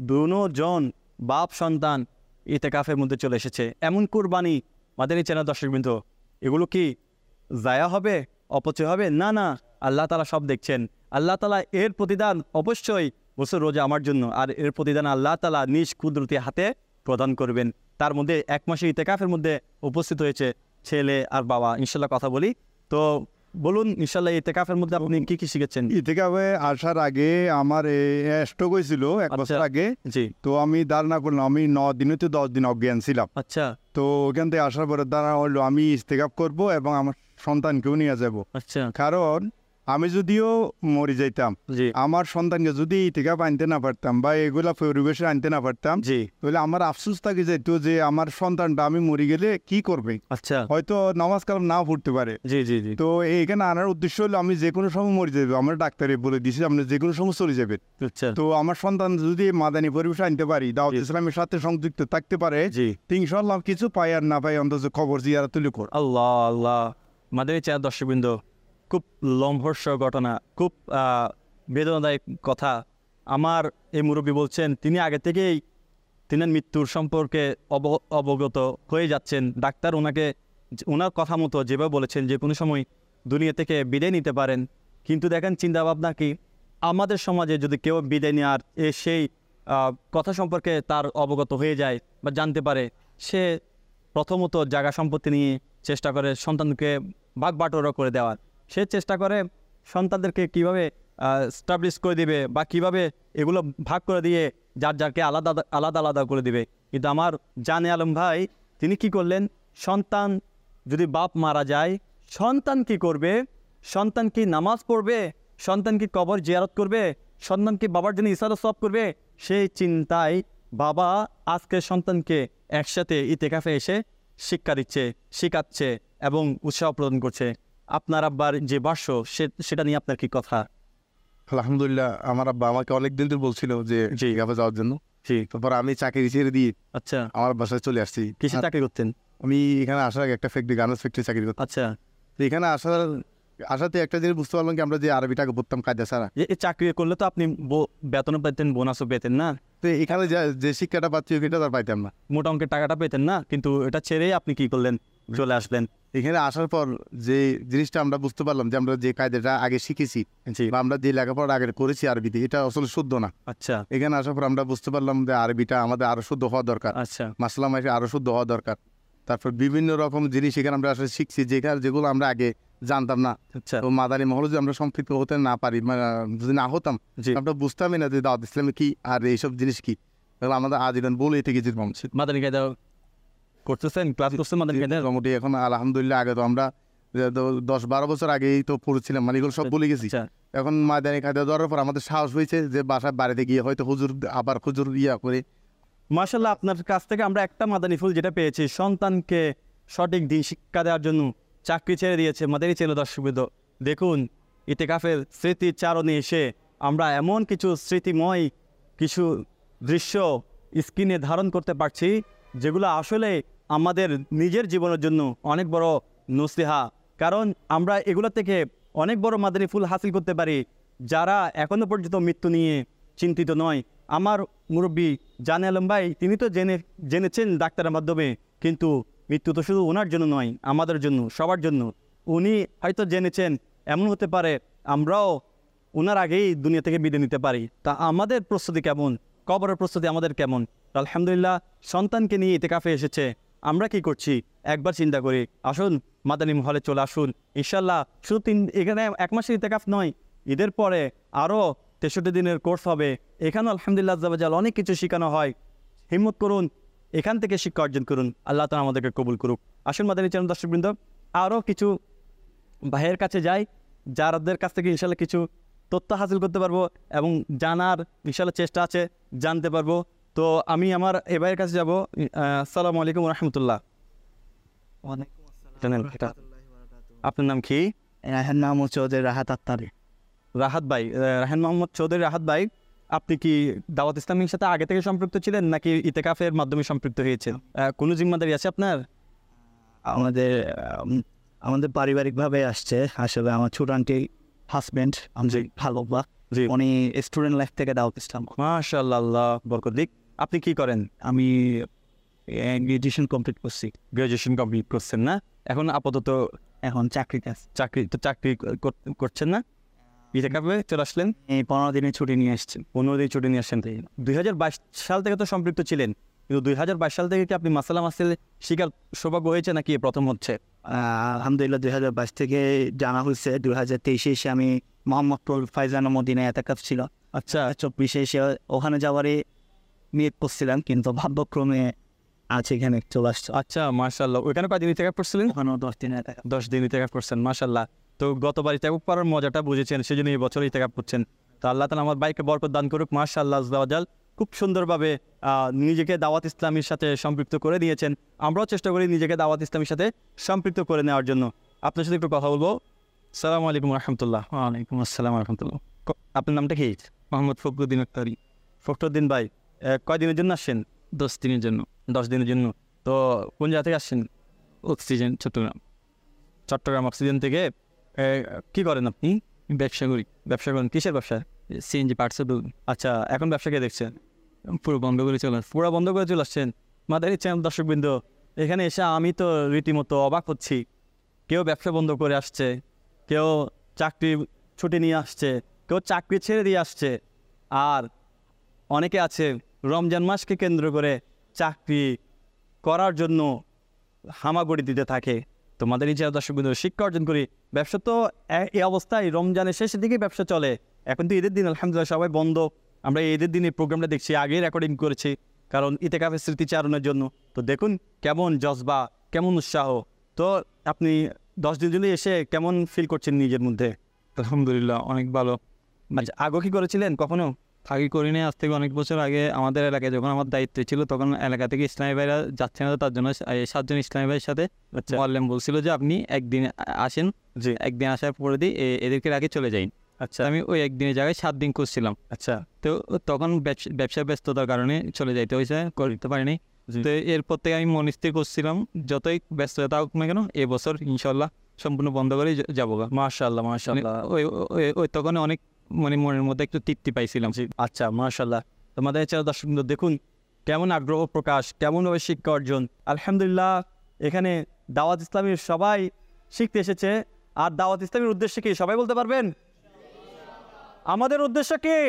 Speaker 2: দুজন বাপ সন্তান ইতেকাফের মধ্যে চলে এসেছে। এমন কুরবানি মাদানী চ্যানেল দর্শকবৃন্দ, এগুলো কি জায়া হবে, অপচয় হবে? না না, আল্লাহ তাআলা সব দেখছেন। আল্লাহ তাআলা এর প্রতিদান অবশ্যই বছর রোজা আমার জন্য, আর এর প্রতিদান আল্লাহ তাআলা নিজ কুদরতি হাতে প্রদান করবেন। তার মধ্যে এক মাসে ইতেকাফের মধ্যে উপস্থিত হয়েছে ছেলে আর বাবা। ইনশাল্লাহ কথা বলি তো, বলুন ইনশাল্লাহ ইতেকাফের মধ্যে আপনি কি কি শিখেছেন?
Speaker 4: ইতিকাফে আসার আগে আমার স্ট্রোক হয়েছিল 1 বছর আগে।
Speaker 2: জি।
Speaker 4: তো আমি ধারণা করলাম, আমি 9 দিনে তো 10 দিন অজ্ঞান ছিলাম।
Speaker 2: আচ্ছা
Speaker 4: তো ওখান থেকে আসার পরে ধারণা হলো আমি ইস্তেকাফ করব এবং আমার সন্তানকেও নিয়ে যাব।
Speaker 2: আচ্ছা।
Speaker 4: কারণ আমি যদিও মরে যাইতাম,
Speaker 2: জি
Speaker 4: আমার সন্তানকে যদি ইতিকাফ আনতে না পারতাম বা এগুলা পরিবেশে আনতে না পারতাম,
Speaker 2: জি।
Speaker 4: তাহলে আমার আফসোস থাকে যেত যে আমার সন্তানটা আমি মরে গেলে কি করবে,
Speaker 2: আচ্ছা।
Speaker 4: হয়তো নামাজ কালাম নাও পড়তে পারে।
Speaker 2: জি জি জি।
Speaker 4: তো এইখানে আনার উদ্দেশ্য হলো আমি যে কোনো সময় মরে যাবে, আমার ডাক্তারে বলে দিয়েছে আপনি যে কোনো সময় চলে যাবেন।
Speaker 2: আচ্ছা।
Speaker 4: তো আমার সন্তান যদি মাদানী পরিবেশে আনতে পারি, দাওয়াত
Speaker 2: জি।
Speaker 4: ইসলামের সাথে সংযুক্ত থাকতে পারে,
Speaker 2: জি।
Speaker 4: তো ইনশাআল্লাহ কিছু পাই আর না পাই অন্তত খবর জিয়ারা তুলে কর।
Speaker 2: আল্লাহ আল্লাহ। মাদানী চ্যানেল দর্শকবৃন্দ, খুব লম্ভর্ষ ঘটনা, খুব বেদনাদায়ক কথা। আমার এই মুরব্বী বলছেন তিনি আগে থেকেই তিনার মৃত্যুর সম্পর্কে অবগত হয়ে যাচ্ছেন। ডাক্তার ওনাকে ওনার কথা মতো যেভাবে বলেছেন যে কোনো সময় দুনিয়া থেকে বিদায় নিতে পারেন। কিন্তু দেখেন চিন্তাভাবনা কি, আমাদের সমাজে যদি কেউ বিদায় নেওয়ার সেই কথা সম্পর্কে তার অবগত হয়ে যায় বা জানতে পারে, সে প্রথমত জায়গা সম্পত্তি নিয়ে চেষ্টা করে সন্তানকে ভাগ বাটোয়ারা করে দেওয়ার। সে চেষ্টা করে সন্তানদেরকে কীভাবে স্টাবলিশ করে দিবে বা কিভাবে এগুলো ভাগ করে দিয়ে যার যারকে আলাদা আলাদা আলাদা করে দিবে। কিন্তু আমার জানে আলম ভাই তিনি কি করলেন, সন্তান যদি বাপ মারা যায় সন্তান কি করবে, সন্তান কি নামাজ পড়বে, সন্তান কি কবর জিয়ারত করবে, সন্তান কি বাবার জন্য ইসারা সব করবে, সেই চিন্তায় বাবা আজকে সন্তানকে একসাথে ইতেকাফে এসে শিক্ষা দিচ্ছে, শেখাচ্ছে এবং উৎসাহ প্রদান করছে। আপনার আব্বার যে ভাষ্য সেটা নিয়ে আপনার কি কথা?
Speaker 5: আলহামদুলিল্লাহ, আমার আব্বা আমাকে অনেকদিন ধরে বলছিল যে
Speaker 2: জি।
Speaker 5: ইতিকাফে যাওয়ার জন্য।
Speaker 2: জি।
Speaker 5: তারপর আমি চাকরি ছেড়ে দিয়ে
Speaker 2: আচ্ছা।
Speaker 5: আমার বাসায় চলে আসছি।
Speaker 2: কিসে চাকরি করতেন?
Speaker 5: আমি এখানে আসার আগে একটা ফ্যাক্টরি, গার্মেন্টস ফ্যাক্টরি চাকরি করতাম।
Speaker 2: আচ্ছা।
Speaker 5: তো এখানে আসাতে একটা জিনিস বুঝতে পারলাম কি, আমরা যে আরবিটাকে পড়তাম কায়দা ছাড়া,
Speaker 2: এই চাকরি করলে তো আপনি বেতনও পেতেন, বোনাসও পেতেন না?
Speaker 5: তো এখানে যে শিক্ষাটা পাচ্ছি ওইটা তার পাইতাম না।
Speaker 2: মোটা অঙ্কের টাকাটা পেতেন না, কিন্তু এটা ছেড়েই আপনি কি করলেন, চলে আসলেন।
Speaker 5: এখানে আসার পর যে জিনিসটা আমরা বুঝতে পারলাম যে আমরা যে কায়দাটা আগে শিখেছি
Speaker 2: জি।
Speaker 5: বা আমরা যে লেখাপড়া আগে করেছি আরবিতে, এটা আসলে শুদ্ধ না।
Speaker 2: আচ্ছা
Speaker 5: এখানে আসার পর আমরা বুঝতে পারলাম যে আরবিটা আমাদের আরো শুদ্ধ হওয়া দরকার,
Speaker 2: আচ্ছা
Speaker 5: মাসলা মাসে আরো শুদ্ধ হওয়া দরকার। তারপর বিভিন্ন রকম জিনিস এখানে আমরা আসলে শিখছি যেগুলো আমরা আগে জানতাম না।
Speaker 2: আচ্ছা।
Speaker 5: তো মাদানী মহলে যদি আমরা সম্পৃক্ত হতে না পারি, যদি না হতাম,
Speaker 2: জি।
Speaker 5: আমরা বুঝতামই না যে দাওয়াত ইসলামে কি আর এইসব জিনিস কি। তাহলে আমাদের আজীবন বলে থেকে যেতাম।
Speaker 2: মাদানী কায়দা করতেছেন, ক্লাস করছেন মাদানী কায়দা?
Speaker 5: মোটামুটি এখন আলহামদুলিল্লাহ, আগে তো আমরা 10-12 বছর আগেই তো পড়েছিলাম, মানে এগুলো সব বলে গেছি।
Speaker 2: আচ্ছা।
Speaker 5: এখন মাদানী কায়দা দেওয়ার পর আমাদের সাহস হয়েছে যে বাসায় বাড়িতে গিয়ে হয়তো হুজুর ইয়া করে।
Speaker 2: মাশাআল্লাহ, আপনার কাছ থেকে আমরা একটা মাদানী ফুল যেটা পেয়েছি, সন্তানকে সঠিক দিন শিক্ষা দেওয়ার জন্য চাকরি ছেড়ে দিয়েছে। মাদানী চ্যানেল দর্শকবৃন্দ দেখুন, ইতিকাফের স্মৃতির চারণে এসে আমরা এমন কিছু স্মৃতিময় কিছু দৃশ্য স্ক্রিনে ধারণ করতে পারছি যেগুলো আসলে আমাদের নিজের জীবনের জন্য অনেক বড় নসিহা। কারণ আমরা এগুলো থেকে অনেক বড় মাদানী ফুল হাসিল করতে পারি যারা এখনও পর্যন্ত মৃত্যু নিয়ে চিন্তিত নয়। আমার মুরব্বী জানে আলম ভাই তিনি তো জেনেছেন ডাক্তারের মাধ্যমে, কিন্তু মৃত্যু তো শুধু ওনার জন্য নয়, আমাদের জন্য, সবার জন্য। উনি হয়তো জেনেছেন, এমন হতে পারে আমরাও ওনার আগেই দুনিয়া থেকে বিদায় নিতে পারি। তা আমাদের প্রস্তুতি কেমন, কবরের প্রস্তুতি আমাদের কেমন? আলহামদুলিল্লাহ, সন্তানকে নিয়ে ইতিকাফে এসেছে, আমরা কি করছি একবার চিন্তা করি। আসুন মাদানী মহলে চলে আসুন ইনশাল্লাহ। শুধু এখানে 1 মাসের ইতিকাফ নয়, ঈদের পরে আরও 63 দিনের কোর্স হবে। এখানেও আলহামদুলিল্লাহ আজ্জাওয়াজাল অনেক কিছু শেখানো হয়। হিম্মত করুন, এখান থেকে শিক্ষা অর্জন করুন। আল্লাহ তাআলা আমাদেরকে কবুল করুক। আসুন মাদানী চ্যানেল দর্শকবৃন্দ, আরও কিছু ভাইয়ের কাছে যাই যাদের কাছ থেকে ইনশাল্লাহ কিছু তথ্য হাসিল করতে পারবো এবং জানার ইনশাল্লাহ চেষ্টা আছে, জানতে পারবো। তো আমি আমার এ ভাইয়ের কাছে যাবো। আসসালামু আলাইকুম রহমতুল্লাহ। আপনার নাম কি?
Speaker 3: রায়হান মাহমুদ চৌধুরী, রাহাত আত্মারি।
Speaker 2: রাহাত ভাই, রায়হান মোহাম্মদ চৌধুরী রাহাত ভাই, আপনি কি দাওয়াত ইসলামীর সাথে আগে থেকে সম্পৃক্ত ছিলেন নাকি ইতিকাফের মাধ্যমে সম্পৃক্ত হয়েছেন? কোনো জিম্মাদারি আছে আপনার?
Speaker 6: আমাদের পারিবারিকভাবে আসছে। আসলে আমার ছোট আন্টি হাজব্যান্ড আমি ভালো বা
Speaker 2: জি
Speaker 6: উনি স্টুডেন্ট লাইফ থেকে দাওয়াত ইসলাম।
Speaker 2: মাশাআল্লাহ, আল্লাহ বরকত দিক। আপনি কি করেন?
Speaker 6: আমি গ্রাজুয়েশন কমপ্লিট করছি,
Speaker 2: গ্রাজুয়েশন কমপ্লিট করছেন না? এখন আপাতত
Speaker 6: এখন চাকরিতে আছি।
Speaker 2: চাকরি করছেন না? ইতিকাফে চলে আসলেন,
Speaker 6: এই 15 দিনের ছুটি নিয়ে এসেছি।
Speaker 2: 15 দিন ছুটি নিয়ে আসছেন। 2022 সাল থেকে তো সম্পৃক্ত ছিলেন, কিন্তু 2022 সাল থেকে কি আপনি মাসালা মাসিল শিকার সৌভাগ্য হয়েছে নাকি প্রথম হচ্ছে?
Speaker 6: আলহামদুলিল্লাহ 2022 থেকে জানা হয়েছে। 2023 এসে আমি মোহাম্মদপুর ফাইজান মদিনায় এতেকাফ ছিল।
Speaker 2: আচ্ছা
Speaker 6: 24 এসে ওখানে যাওয়ারই নিয়ত করছিলাম, কিন্তু ভাগ্যক্রমে আছে এখানে চলে আসছে।
Speaker 2: আচ্ছা মাশাআল্লাহ। ওইখানে কয়দিন ইতিকাফ করছিলেন?
Speaker 6: ওখানেও 10 দিন এতেকাফ।
Speaker 2: 10 দিন ইতিকাফ করছেন, মাশাআল্লাহ। তো গতবার ইতিকাফ করার মজাটা বুঝেছেন, সেজন্য এই বছর ইতিকাফ করছেন। তো আল্লাহ তাআলা আমার ভাইকে বরকত দান করুক, মাশাআল্লাহ আজ্জা ওয়া জাল। খুব সুন্দরভাবে নিজেকে দাওয়াত ইসলামীর সাথে সম্পৃক্ত করে দিয়েছেন। আমরাও চেষ্টা করি নিজেকে দাওয়াত ইসলামীর সাথে সম্পৃক্ত করে নেওয়ার জন্য। আপনার সাথে একটু কথা বলবো। আসসালামু আলাইকুম রহমতুল্লাহ।
Speaker 3: ওয়ালাইকুম আসসালাম রহমতুল্লাহ।
Speaker 2: আপনার নামটা কি?
Speaker 3: মোহাম্মদ ফখরুদ্দিন আক্তারি।
Speaker 2: ফখরুদ্দিন ভাই, কয়দিনের জন্য আসছেন?
Speaker 3: 10 দিনের জন্য।
Speaker 2: 10 দিনের জন্য। তো কোন জায়গা থেকে আসছেন?
Speaker 3: অক্সিজেন চট্টগ্রাম।
Speaker 2: চট্টগ্রাম অক্সিজেন থেকে। কি করেন আপনি?
Speaker 3: ব্যবসা করি।
Speaker 2: ব্যবসা করেন? কিসের ব্যবসা?
Speaker 3: CNG parcel.
Speaker 2: আচ্ছা, এখন ব্যবসা কে দেখছেন?
Speaker 3: পুরো বন্ধ করে চলে আসছে।
Speaker 2: পুরো বন্ধ করে চলে আসছেন। মাদারি চ্যানেল দর্শকবৃন্দ, এখানে এসে আমি তো রীতিমতো অবাক হচ্ছি। কেউ ব্যবসা বন্ধ করে আসছে, কেউ চাকরি ছুটি নিয়ে আসছে, কেউ চাকরি ছেড়ে দিয়ে আসছে, আর অনেকে আছে রমজান মাসকে কেন্দ্র করে চাকরি করার জন্য হামাগুড়ি দিতে থাকে। তো মাদারি চ্যানেল দর্শকবৃন্দ, শিক্ষা অর্জন করি। ব্যবসা তো এই অবস্থায় রমজানের শেষের দিকে ব্যবসা চলে। এখন তো ঈদের দিন, আলহামদুলিল্লাহ সবাই বন্ধ। আমরা ঈদের দিনে প্রোগ্রামটা দেখছি, আগেই রেকর্ডিং করেছি, কারণ ইতিকাফের স্মৃতিচারণের জন্য। তো দেখুন কেমন জজবা, কেমন উৎসাহ। তো আপনি 10 দিন জন্য এসে কেমন ফিল করছেন নিজের মধ্যে?
Speaker 3: আলহামদুলিল্লাহ অনেক ভালো।
Speaker 2: আচ্ছা, আগে কি করেছিলেন কখনো?
Speaker 3: আগে করিনি, আজ থেকে অনেক বছর আগে আমাদের এলাকায় যখন আমার দায়িত্ব ছিল, তখন এলাকা থেকে ইসলামী ভাইরা যাচ্ছে না, তার জন্য 7 জন ইসলামী ভাইয়ের সাথে মোয়াল্লেম বলছিল যে আপনি একদিন আসেন,
Speaker 2: জি।
Speaker 3: একদিন আসার পরে দিয়ে এদেরকে আগে চলে যাই।
Speaker 2: আচ্ছা,
Speaker 3: আমি ওই একদিনের জায়গায় 7 দিন করছিলাম।
Speaker 2: আচ্ছা,
Speaker 3: তো তখন ব্যবসা ব্যস্ততার কারণে চলে যাইতে হয়েছে, করতে পারিনি।
Speaker 2: জি।
Speaker 3: তো এরপর থেকে আমি মনস্থির করছিলাম যতই ব্যস্ততা হোক না কেন এবছর ইনশাল্লাহ সম্পূর্ণ বন্ধ করে যাবো।
Speaker 2: মাশাআল্লাহ মাশাআল্লাহ।
Speaker 3: ওই তখন অনেক মনের মধ্যে একটু তৃপ্তি পাইছিলাম।
Speaker 2: আচ্ছা মাশাআল্লাহ। তোমাদের চ্যানেল দর্শক দেখুন কেমন আগ্রহ প্রকাশ, কেমনভাবে শিক্ষা অর্জন। আলহামদুলিল্লাহ এখানে দাওয়াত ইসলামীর সবাই শিখতে এসেছে। আর দাওয়াত ইসলামীর উদ্দেশ্য কি সবাই বলতে পারবেন? আমাদের উদ্দেশ্য কি?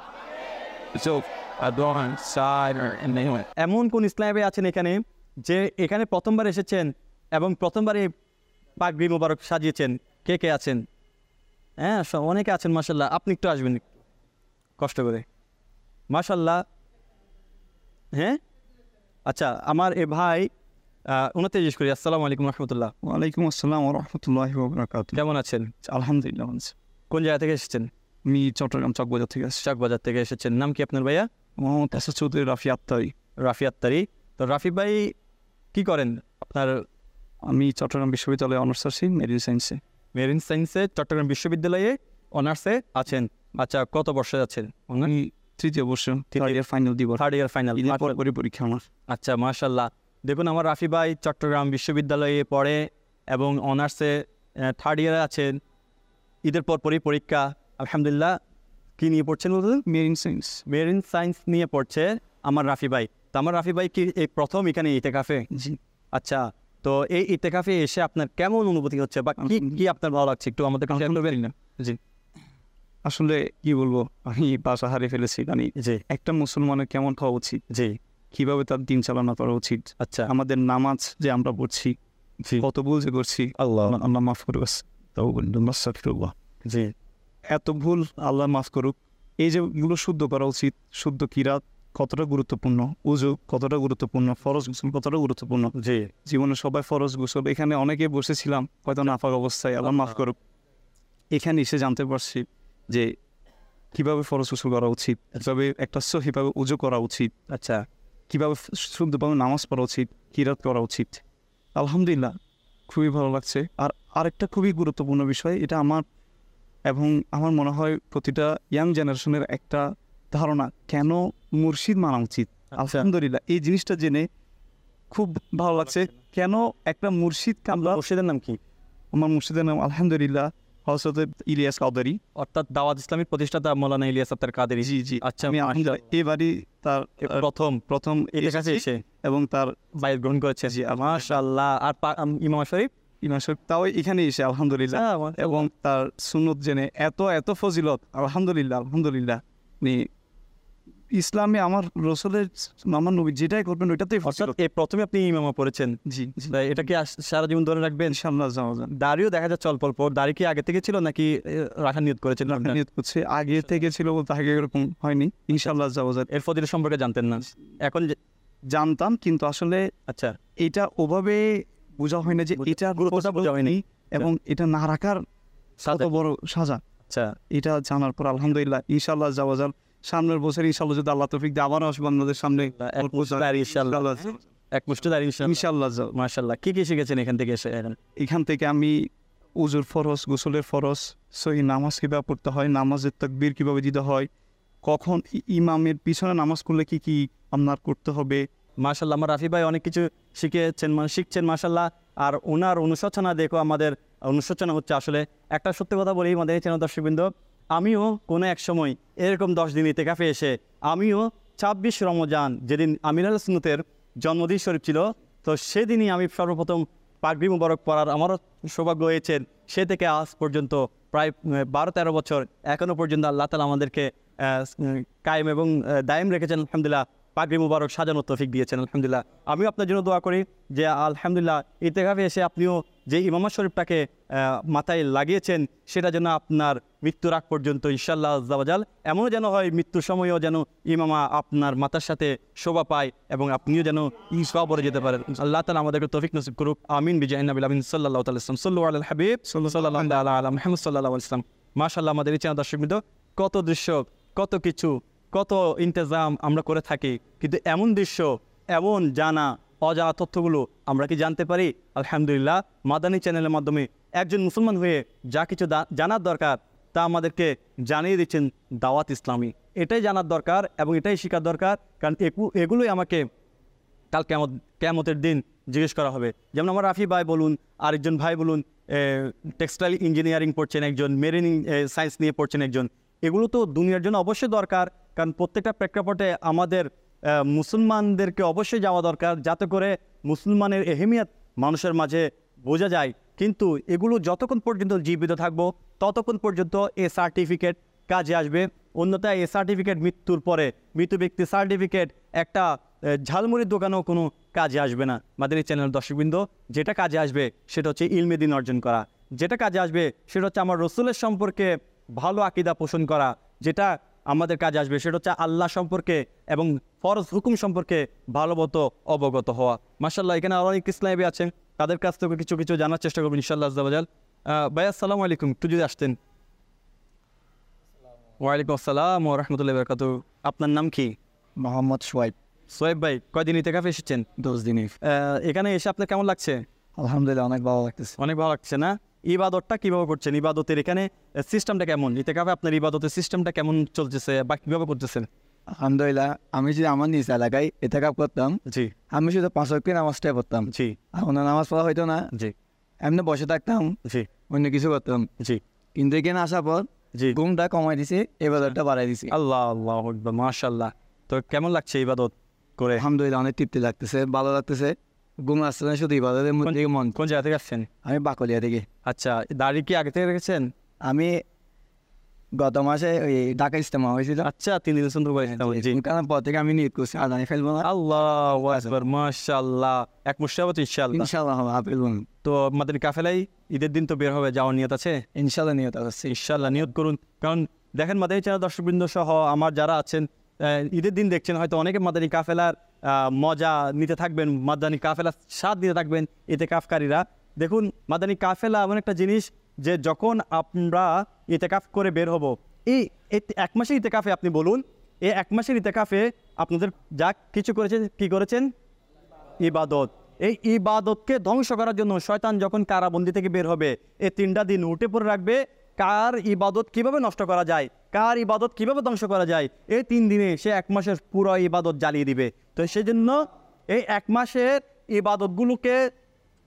Speaker 2: এমন কোন ইসলামী ভাই আছেন এখানে যে এখানে প্রথমবার এসেছেন এবং প্রথমবারে পাগড়ি মোবারক সাজিয়েছেন? কে কে আছেন? হ্যাঁ, অনেকে আছেন মাশাআল্লাহ। আপনি একটু আসবেন কষ্ট করে, মাশাআল্লাহ। হ্যাঁ, আচ্ছা, আমার এ ভাই ওনাতে জিজ্ঞেস করি। আসসালামু আলাইকুম রহমতুল্লাহ।
Speaker 4: ওয়ালাইকুম আসসালাম রাহমাতুল্লাহি ওয়া বারাকাতুহু।
Speaker 2: কেমন আছেন?
Speaker 4: আলহামদুলিল্লাহ।
Speaker 2: কোন জায়গা থেকে এসেছেন?
Speaker 4: আমি চট্টগ্রাম চকবাজার থেকে আসছি।
Speaker 2: চকবাজার থেকে এসেছেন। নাম কি আপনার ভাইয়া?
Speaker 4: মোহাম্মদ আসাদ চৌধুরী রাফি আত্তারি।
Speaker 2: রাফি আত্তারি। তো রাফি ভাই কি করেন আপনার?
Speaker 4: আমি চট্টগ্রাম বিশ্ববিদ্যালয়ে অনার্স আছি মেরিন সায়েন্সে।
Speaker 2: মেরিন সায়েন্সে চট্টগ্রাম বিশ্ববিদ্যালয়ে অনার্সে আছেন। আচ্ছা, কত বর্ষে আছেন?
Speaker 4: আমি 3য় বর্ষ, 3rd ইয়ার ফাইনাল দিব।
Speaker 2: 3rd year final.
Speaker 4: পরে পরীক্ষা আমার।
Speaker 2: আচ্ছা মাশাআল্লাহ। দেখুন আমার রাফি ভাই চট্টগ্রাম বিশ্ববিদ্যালয়ে পড়ে এবং অনার্সে 3rd ইয়ারে আছেন। ঈদের পরপরই পরীক্ষা। আলহামদুলিল্লাহ। কি নিয়ে পড়ছেন বলুন?
Speaker 4: Marine science.
Speaker 2: মেরিন সায়েন্স নিয়ে পড়ছে আমার রাফি ভাই। তো আমার রাফি ভাই কি এই প্রথম এখানে ইতেকাফে?
Speaker 4: জি।
Speaker 2: আচ্ছা, তো এই ইতেকাফে এসে আপনার কেমন অনুভূতি হচ্ছে বা কি কি আপনার ভালো লাগছে একটু আমাদের শেয়ার করবেন না? জি।
Speaker 4: আসলে কি বলবো, আমি বাসা হারিয়ে ফেলেছি। মানে
Speaker 2: জি
Speaker 4: একটা মুসলমানের কেমন হওয়া উচিত,
Speaker 2: জি।
Speaker 4: কিভাবে তার দিন চালানো করা উচিত।
Speaker 2: আচ্ছা,
Speaker 4: আমাদের নামাজ যে আমরা পড়ছি,
Speaker 2: জি
Speaker 4: কত ভুল যে করছি,
Speaker 2: আল্লাহ
Speaker 4: আল্লাহ মাফ করুক।
Speaker 2: জি
Speaker 4: এত ভুল আল্লাহ মাফ করুক। এই যে এগুলো শুদ্ধ করা উচিত, শুদ্ধ কিরাত কতটা গুরুত্বপূর্ণ, উজু কতটা গুরুত্বপূর্ণ, ফরজ গোসল কতটা গুরুত্বপূর্ণ।
Speaker 2: জি
Speaker 4: জীবনে সবাই ফরজ গোসল, এখানে অনেকে বসেছিলাম হয়তো নাফাক অবস্থায়, আল্লাহ মাফ করুক। এখানে এসে জানতে পারছি যে কীভাবে ফরজ গোসল করা উচিত, কীভাবে একটা সহিভাবে উজু করা উচিত,
Speaker 2: আচ্ছা,
Speaker 4: কীভাবে শুদ্ধভাবে নামাজ পড়া উচিত, কিরাত করা উচিত। আলহামদুলিল্লাহ খুবই ভালো লাগছে। আর আরেকটা খুবই গুরুত্বপূর্ণ বিষয়, এটা আমার এবং আমার মনে হয় প্রতিটা ইয়াং জেনারেশনের একটা ধারণা, কেন মুর্শিদ মানা উচিত। আলহামদুলিল্লাহ এই জিনিসটা জেনে খুব ভালো লাগছে। কেন একটা মুর্শিদ, আমরা
Speaker 2: মুর্শিদের নাম কি?
Speaker 4: আমার মুর্শিদের নাম আলহামদুলিল্লাহ হযরত ইলিয়াস কাদেরী।
Speaker 2: অর্থাৎ দাওয়াত ইসলামীর প্রতিষ্ঠাতা মৌলানা ইলিয়াস আত্তার কাদেরী।
Speaker 4: জি জি।
Speaker 2: আচ্ছা,
Speaker 4: আমি আলহামদুলিল্লাহ এবারই তার প্রথম
Speaker 2: এর কাছে এসে
Speaker 4: এবং তার
Speaker 2: বাইত গ্রহণ করেছেন।
Speaker 4: জি,
Speaker 2: মাশাআল্লাহ। আর ইমাম শরীফ
Speaker 4: ইমাম সাহেব তাও এখানে এসে আলহামদুলিল্লাহ এবং তার সুন্নত জেনে এত ফজিলত আলহামদুলিল্লাহ আলহামদুলিল্লাহ। ইসলামে আমার রসুলের আমার নবী যেটাই করবেন ওইটাতেই
Speaker 2: অর্থাৎ
Speaker 4: ফজিলত।
Speaker 2: এই প্রথমে আপনি ইমামা পড়েছেন।
Speaker 4: জি
Speaker 2: তাই এটা কি সারা জীবন ধরে রাখবেন?
Speaker 4: ইনশাআল্লাহ জাওয়াজান
Speaker 2: দাড়িও দেখা যাচ্ছে অল্প অল্প। দাড়ি কি আগে থেকে ছিল নাকি রাখার নিয়ত করেছেন?
Speaker 4: নিয়ত করছে আগে থেকে ছিল বলতে আগে এরকম হয়নি ইনশাআল্লাহ জাওয়াজান।
Speaker 2: এর ফজিলত সম্পর্কে জানতেন না, এখন
Speaker 4: জানতাম কিন্তু আসলে
Speaker 2: আচ্ছা
Speaker 4: এটা ওভাবে বোঝা হয় না যে এটা
Speaker 2: গুরুত্বটা বোঝা হয়নি
Speaker 4: এবং এটা না রাখার কত বড় সাজা।
Speaker 2: আচ্ছা,
Speaker 4: এটা জানার পর আলহামদুলিল্লাহ ইনশাআল্লাহ জাওয়াজান সামনের বছর ইনশাআল্লাহ যদি আল্লাহ তৌফিক দেয় আবারও আসবো আপনাদের সামনে
Speaker 2: এক মুষ্টি দাড়ি ইনশাআল্লাহ। এক মুষ্টি দাড়ি
Speaker 4: ইনশাআল্লাহ।
Speaker 2: মাশাআল্লাহ। কি কি শিখেছেন এখান থেকে এসে?
Speaker 4: এখান থেকে আমি উজুর ফরজ, গোসলের ফরজ, সহি নামাজ কীভাবে পড়তে হয়, নামাজের তাকবীর কীভাবে দিতে হয়, কখন ইমামের পিছনে নামাজ করলে কি কি আপনার করতে হবে।
Speaker 2: মাশাআল্লাহ, আমার রাফি ভাই অনেক কিছু শিখেছেন, শিখছেন মাশাআল্লাহ। আর ওনার অনুশোচনা দেখো, আমাদের অনুশোচনা হচ্ছে আসলে একটা সত্যি কথা বলি আমাদের চ্যানেল দর্শকবৃন্দ, আমিও কোনো এক সময় এরকম 10 দিন ইতিকাফে এসে আমিও 26 রমজান যেদিন আমির আল সুন্নতের জন্মদিন শরীফ ছিল, তো সেদিনই আমি সর্বপ্রথম পাগড়ি মুবারক পরার আমারও সৌভাগ্য হয়েছে। সে থেকে আজ পর্যন্ত প্রায় 12-13 বছর এখনও পর্যন্ত আল্লাহ তাআলা আমাদেরকে কায়েম এবং দায়েম রেখেছেন আলহামদুলিল্লাহ। পাগড়ি মুবারক সাজানোর তৌফিক দিয়েছেন আলহামদুলিল্লাহ। আমিও আপনার জন্য দোয়া করি যে আলহামদুলিল্লাহ ইতিকাফে এসে আপনিও যে ইমামা শরীফটাকে মাথায় লাগিয়েছেন সেটা যেন আপনার মৃত্যুর আগ পর্যন্ত ইনশাআল্লাহ আজ্জাওয়াজাল এমনও যেন হয় মৃত্যুর সময়ও যেন ইমামা আপনার মাথার সাথে শোভা পায় এবং আপনিও যেন কবরে যেতে পারেন। আল্লাহ তাআলা আমাদেরকে তৌফিক নসিব করুক। আমিন বিজাহিন নবিল আমিন সাল্লাল্লাহু আলাইহি ওয়াসাল্লাম। সাল্লু আলাল হাবিব সাল্লাল্লাহু আলা মুহাম্মদ সাল্লাল্লাহু আলাইহি ওয়াসাল্লাম। মাশাআল্লাহ, আমাদের এই চ্যানেল দর্শকবৃন্দ কত দৃশ্য, কত কিছু, কত ইন্তজাম আমরা করে থাকি, কিন্তু এমন দৃশ্য, এমন জানা অজানা তথ্যগুলো আমরা কি জানতে পারি? আলহামদুলিল্লাহ, মাদানী চ্যানেলের মাধ্যমে একজন মুসলমান হয়ে যা কিছু জানার দরকার তা আমাদেরকে জানিয়ে দিচ্ছেন দাওয়াত ইসলামী। এটাই জানার দরকার এবং এটাই শেখার দরকার, কারণ এগুলোই আমাকে কাল কিয়ামতের দিন জিজ্ঞেস করা হবে। যেমন আমার রাফি ভাই বলুন, আরেকজন ভাই বলুন টেক্সটাইল ইঞ্জিনিয়ারিং পড়ছেন, একজন মেরিন সায়েন্স নিয়ে পড়ছেন একজন। এগুলো তো দুনিয়ার জন্য অবশ্যই দরকার, কারণ প্রত্যেকটা প্রেক্ষাপটে আমাদের মুসলমানদেরকে অবশ্যই যাওয়া দরকার যাতে করে মুসলমানের এহেমিয়াত মানুষের মাঝে বোঝা যায়। কিন্তু এগুলো যতক্ষণ পর্যন্ত জীবিত থাকবো ততক্ষণ পর্যন্ত এ সার্টিফিকেট কাজে আসবে, অন্যথায় এ সার্টিফিকেট মৃত্যুর পরে মৃত ব্যক্তির সার্টিফিকেট একটা ঝালমুড়ির দোকানেও কোনো কাজে আসবে না। মাদানী চ্যানেল দর্শকবৃন্দ, যেটা কাজে আসবে সেটা হচ্ছে ইলমে দ্বীন অর্জন করা, যেটা কাজে আসবে সেটা হচ্ছে আমার রসুলের সম্পর্কে ভালো আকীদা পোষণ করা, যেটা আমাদের কাজে আসবে সেটা হচ্ছে আল্লাহ সম্পর্কে এবং ফরজ হুকুম সম্পর্কে ভালোমতো অবগত হওয়া। মাশাআল্লাহ, এখানে আরও অনেক ইসলামী আছেন, তাদের কাছ থেকে কিছু কিছু জানার চেষ্টা করবেন ইনশাআল্লাহ আজ্জাওয়াজাল। ভাই আসসালামু আলাইকুম, একটু যদি আসতেন। ওয়ালাইকুম আসসালাম ওয়া রাহমাতুল্লাহি ওয়া বারাকাতুহু। আপনার নাম কি?
Speaker 6: মোহাম্মদ সোয়াইব।
Speaker 2: সোয়েব ভাই, কয়দিন ইতিকাফে এসেছেন?
Speaker 6: 10 দিনে।
Speaker 2: এখানে এসে আপনার কেমন লাগছে?
Speaker 6: আলহামদুলিল্লাহ অনেক ভালো লাগতেছে।
Speaker 2: অনেক ভালো লাগছে না? ইবাদতটা কীভাবে করছেন? ইবাদতের এখানে সিস্টেমটা কেমন? ইতিকাফে আপনার ইবাদতের সিস্টেমটা কেমন চলতেছে বা কীভাবে করতেছেন?
Speaker 6: আলহামদুলিল্লাহ, আমি যদি আমার নিজ এলাকায় ইতিকাফ করতাম,
Speaker 2: জি
Speaker 6: আমি শুধু 5 ওয়াক্ত নামাজটাই পড়তাম।
Speaker 2: জি
Speaker 6: এখন নামাজ পড়া হইতো না,
Speaker 2: জি
Speaker 6: এমনি বসে থাকতাম,
Speaker 2: জি
Speaker 6: অন্য কিছু করতাম।
Speaker 2: জি
Speaker 6: কিন্তু এখানে আসার পর
Speaker 2: জি
Speaker 6: ঘুমটা কমাই দিছে, ইবাদতটা বাড়াই দিছে।
Speaker 2: আল্লাহ আল্লাহ আকবার, মাশাআল্লাহ। তো কেমন লাগছে ইবাদত করে?
Speaker 6: আলহামদুলিল্লাহ অনেক তৃপ্তি লাগতেছে, ভালো লাগতেছে। ঘুম আসছে না, শুধু ইবাদতের মধ্যে মন।
Speaker 2: কোন জায়গা থেকে আসছেন?
Speaker 6: আমি বাকলিয়া থেকে।
Speaker 2: আচ্ছা, দাড়ি কি আগে থেকে রেখেছেন?
Speaker 6: আমি গত মাসে ওই ঢাকা ইজতেমা হয়েছিল,
Speaker 2: আচ্ছা, 3 দিন সুন্দর করে জি।
Speaker 6: কারণ পর থেকে আমি নিয়ত করছি আদানি ফেলবো না।
Speaker 2: আল্লাহু আকবার, মাশাআল্লাহ। এক মুশাবাত ইনশাআল্লাহ।
Speaker 6: ইনশাআল্লাহ ফেলবো না।
Speaker 2: তো মাদানী কাফেলাই ঈদের দিন তো বের হবে, যাওয়ার নিয়ত আছে?
Speaker 6: ইনশাআল্লাহ নিয়ত আছে।
Speaker 2: ইনশাআল্লাহ নিয়ত করুন, কারণ দেখেন মাদানী চ্যানেল দর্শকবৃন্দ সহ আমার যারা আছেন ঈদের দিন দেখছেন, হয়তো অনেকে মাদানী কাফেলার মজা নিতে থাকবেন, মাদানী কাফেলার স্বাদ নিতে থাকবেন ইতিকাফকারীরা। দেখুন, মাদানী কাফেলা এমন একটা জিনিস যে যখন আমরা ইতিকাফ করে বের হব, এই 1 মাসের ইতিকাফে আপনি বলুন, এই 1 মাসের ইতিকাফে আপনাদের যা কিছু করেছেন, কি করেছেন? ইবাদত। এই ইবাদতকে ধ্বংস করার জন্য শয়তান যখন কারাবন্দি থেকে বের হবে, এই 3টা দিন উঠে পড়ে রাখবে কার ইবাদত কিভাবে নষ্ট করা যায়, কার ইবাদত কিভাবে ধ্বংস করা যায়। এই 3 দিনে সে 1 মাসের পুরো ইবাদত জ্বালিয়ে দিবে। তো সেই জন্য এই 1 মাসের ইবাদতগুলোকে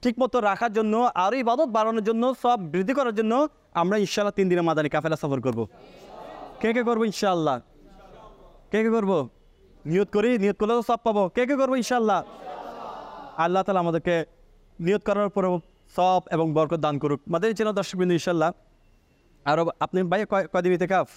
Speaker 2: ঠিকমতো রাখার জন্য আরও ইবাদত বাড়ানোর জন্য, সব বৃদ্ধি করার জন্য আমরা ইনশাআল্লাহ 3 দিনের মাদানী কাফেলা সফর করব। কে কে করবো ইনশাআল্লাহ? কে কে করবো? নিয়ত করি, নিয়ত করলে তো সব পাবো। কে কে করবো ইনশাআল্লাহ? আল্লাহ তাআলা আমাদেরকে নিয়ত করার পরেও সব এবং বরকত দান করুক। মাদানী চ্যানেল দর্শকবৃন্দ ইনশাআল্লাহ। আরও আপনি ভাই কয়দিন ইতিকাফ?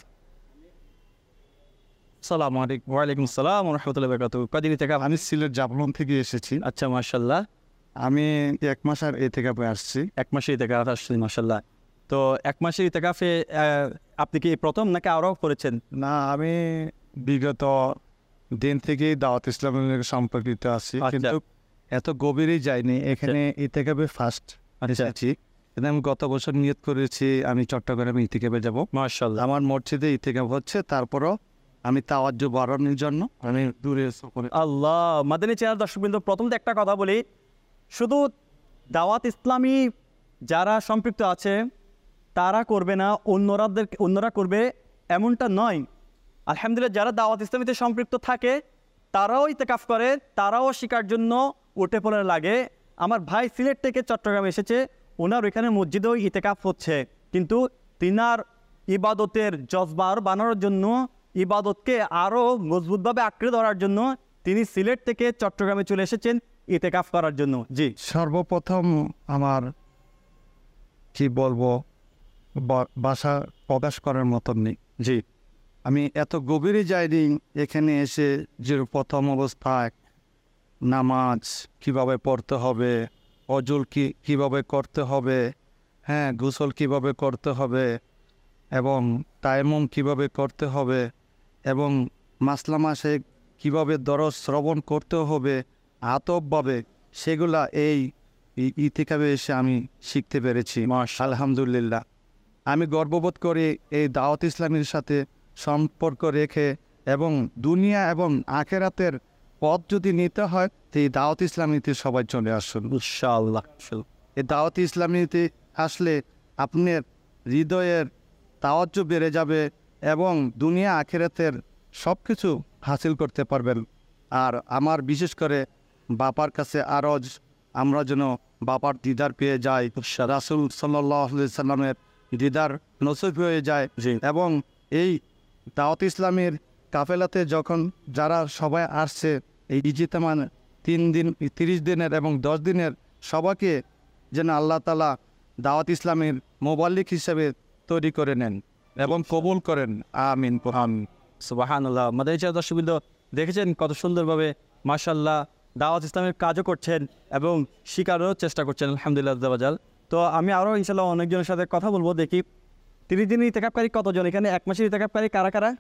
Speaker 4: সালাম আলাইকুম।
Speaker 2: ওয়ালাইকুম আসসালাম ওয়া রাহমাতুল্লাহি ওয়া বারাকাতুহু। কয়দিন ইতিকাফ?
Speaker 4: আমি সিলেট জাফলং থেকে এসেছি।
Speaker 2: আচ্ছা মাশাআল্লাহ।
Speaker 4: আমি 1 মাস আর থেকে আসছি।
Speaker 2: 1 মাসের ইতিকাফ আসছে মাশাআল্লাহ। তো 1 মাসের ইতিকাফে আপনি কি প্রথম নাকি আরও করেছেন?
Speaker 4: না, আমি বিগত দিন থেকেই দাওয়াত ইসলামের সম্পর্কিত আছি,
Speaker 2: আচ্ছা।
Speaker 4: কিন্তু এত গভীরে যাইনি। এখানে ইতিকাফে ফার্স্ট এসেছি। কিন্তু আমি গত বছর নিয়ত করেছি আমি চট্টগ্রামে ইতিকাফে যাব।
Speaker 2: মাশাআল্লাহ।
Speaker 4: আমার মসজিদে ইতিকাফ হচ্ছে, তারপরও আমি তাওয়াজ্জু বাড়ানোর জন্য আমি দূরে সফরে।
Speaker 2: আল্লাহ। মাদানী চ্যানেল দর্শকবৃন্দ, প্রথম তো একটা কথা বলি, শুধু দাওয়াত ইসলামী যারা সম্পৃক্ত আছে তারা করবে না, অন্যরা করবে এমনটা নয়। আলহামদুলিল্লাহ, যারা দাওয়াত ইসলামীতে সম্পৃক্ত থাকে তারাও ইতিকাফ করে, তারাও শিকার জন্য উঠে পড়ে লাগে। আমার ভাই সিলেট থেকে চট্টগ্রাম এসেছে, ওনার ওইখানে মসজিদেও ইতিকাফ হচ্ছে, কিন্তু তিনার ইবাদতের জজবা আরও বানানোর জন্য, ইবাদতকে আরও মজবুতভাবে আঁকড়ে ধরার জন্য তিনি সিলেট থেকে চট্টগ্রামে চলে এসেছেন ইতিকাফ করার জন্য। জি,
Speaker 4: সর্বপ্রথম আমার কি বলবো, ভাষা প্রকাশ করার মতন নেই।
Speaker 2: জি,
Speaker 4: আমি এত গভীরে যাইনি। এখানে এসে যে প্রথম অবস্থায় নামাজ কিভাবে পড়তে হবে, অজল কিভাবে করতে হবে, হ্যাঁ, গোসল কিভাবে করতে হবে, এবং তায়াম্মুম কিভাবে করতে হবে, এবং মাসলা মাসে কীভাবে দরজ শ্রবণ করতে হবে আতবভাবে, সেগুলা এই ইতিকাফে এসে আমি শিখতে পেরেছি। আলহামদুলিল্লাহ। আমি গর্ববোধ করি এই দাওয়াত ইসলামের সাথে সম্পর্ক রেখে, এবং দুনিয়া এবং আখেরাতের পথ যদি নিতে হয় তো এই দাওয়াত ইসলামীতে সবাই চলে আসুন
Speaker 2: ইনশাআল্লাহ।
Speaker 4: এই দাওয়াত ইসলামীতে আসলে আপনার হৃদয়ের তাওয়াজ্জু বেড়ে যাবে এবং দুনিয়া আখেরাতের সব কিছু হাসিল করতে পারবেন। আর আমার বিশেষ করে বাপার কাছে আরজ, আমরা যেন বাপার দিদার পেয়ে যাই, রাসূল সাল্লাল্লাহু আলাইহি সাল্লামের দিদার নসিব হয়ে যায়। এবং এই দাওয়াত ইসলামের কাফেলাতে যখন যারা সবাই আসছে, এই ইজতেমা 3 দিন, 30 দিনের এবং 10 দিনের, সবাইকে যেন আল্লাহ তাআলা দাওয়াত ইসলামের মোবাল্লিক হিসেবে তৈরি করে নেন এবং কবুল করেন। আমিন।
Speaker 2: সুবহানাল্লাহ। মাদানী চ্যানেল দর্শকবৃন্দ, দেখেছেন কত সুন্দরভাবে মাশাআল্লাহ দাওয়াত ইসলামের কাজও করছেন এবং শিকারও চেষ্টা করছেন, আলহামদুলিল্লাহ আযza তো আমি আরও ইনশাআল্লাহ অনেকজনের সাথে কথা বলবো। দেখি 30 দিনের ইতিকাফকারী কতজন এখানে? 1 মাসের ইতিকাফকারী কারা কারা?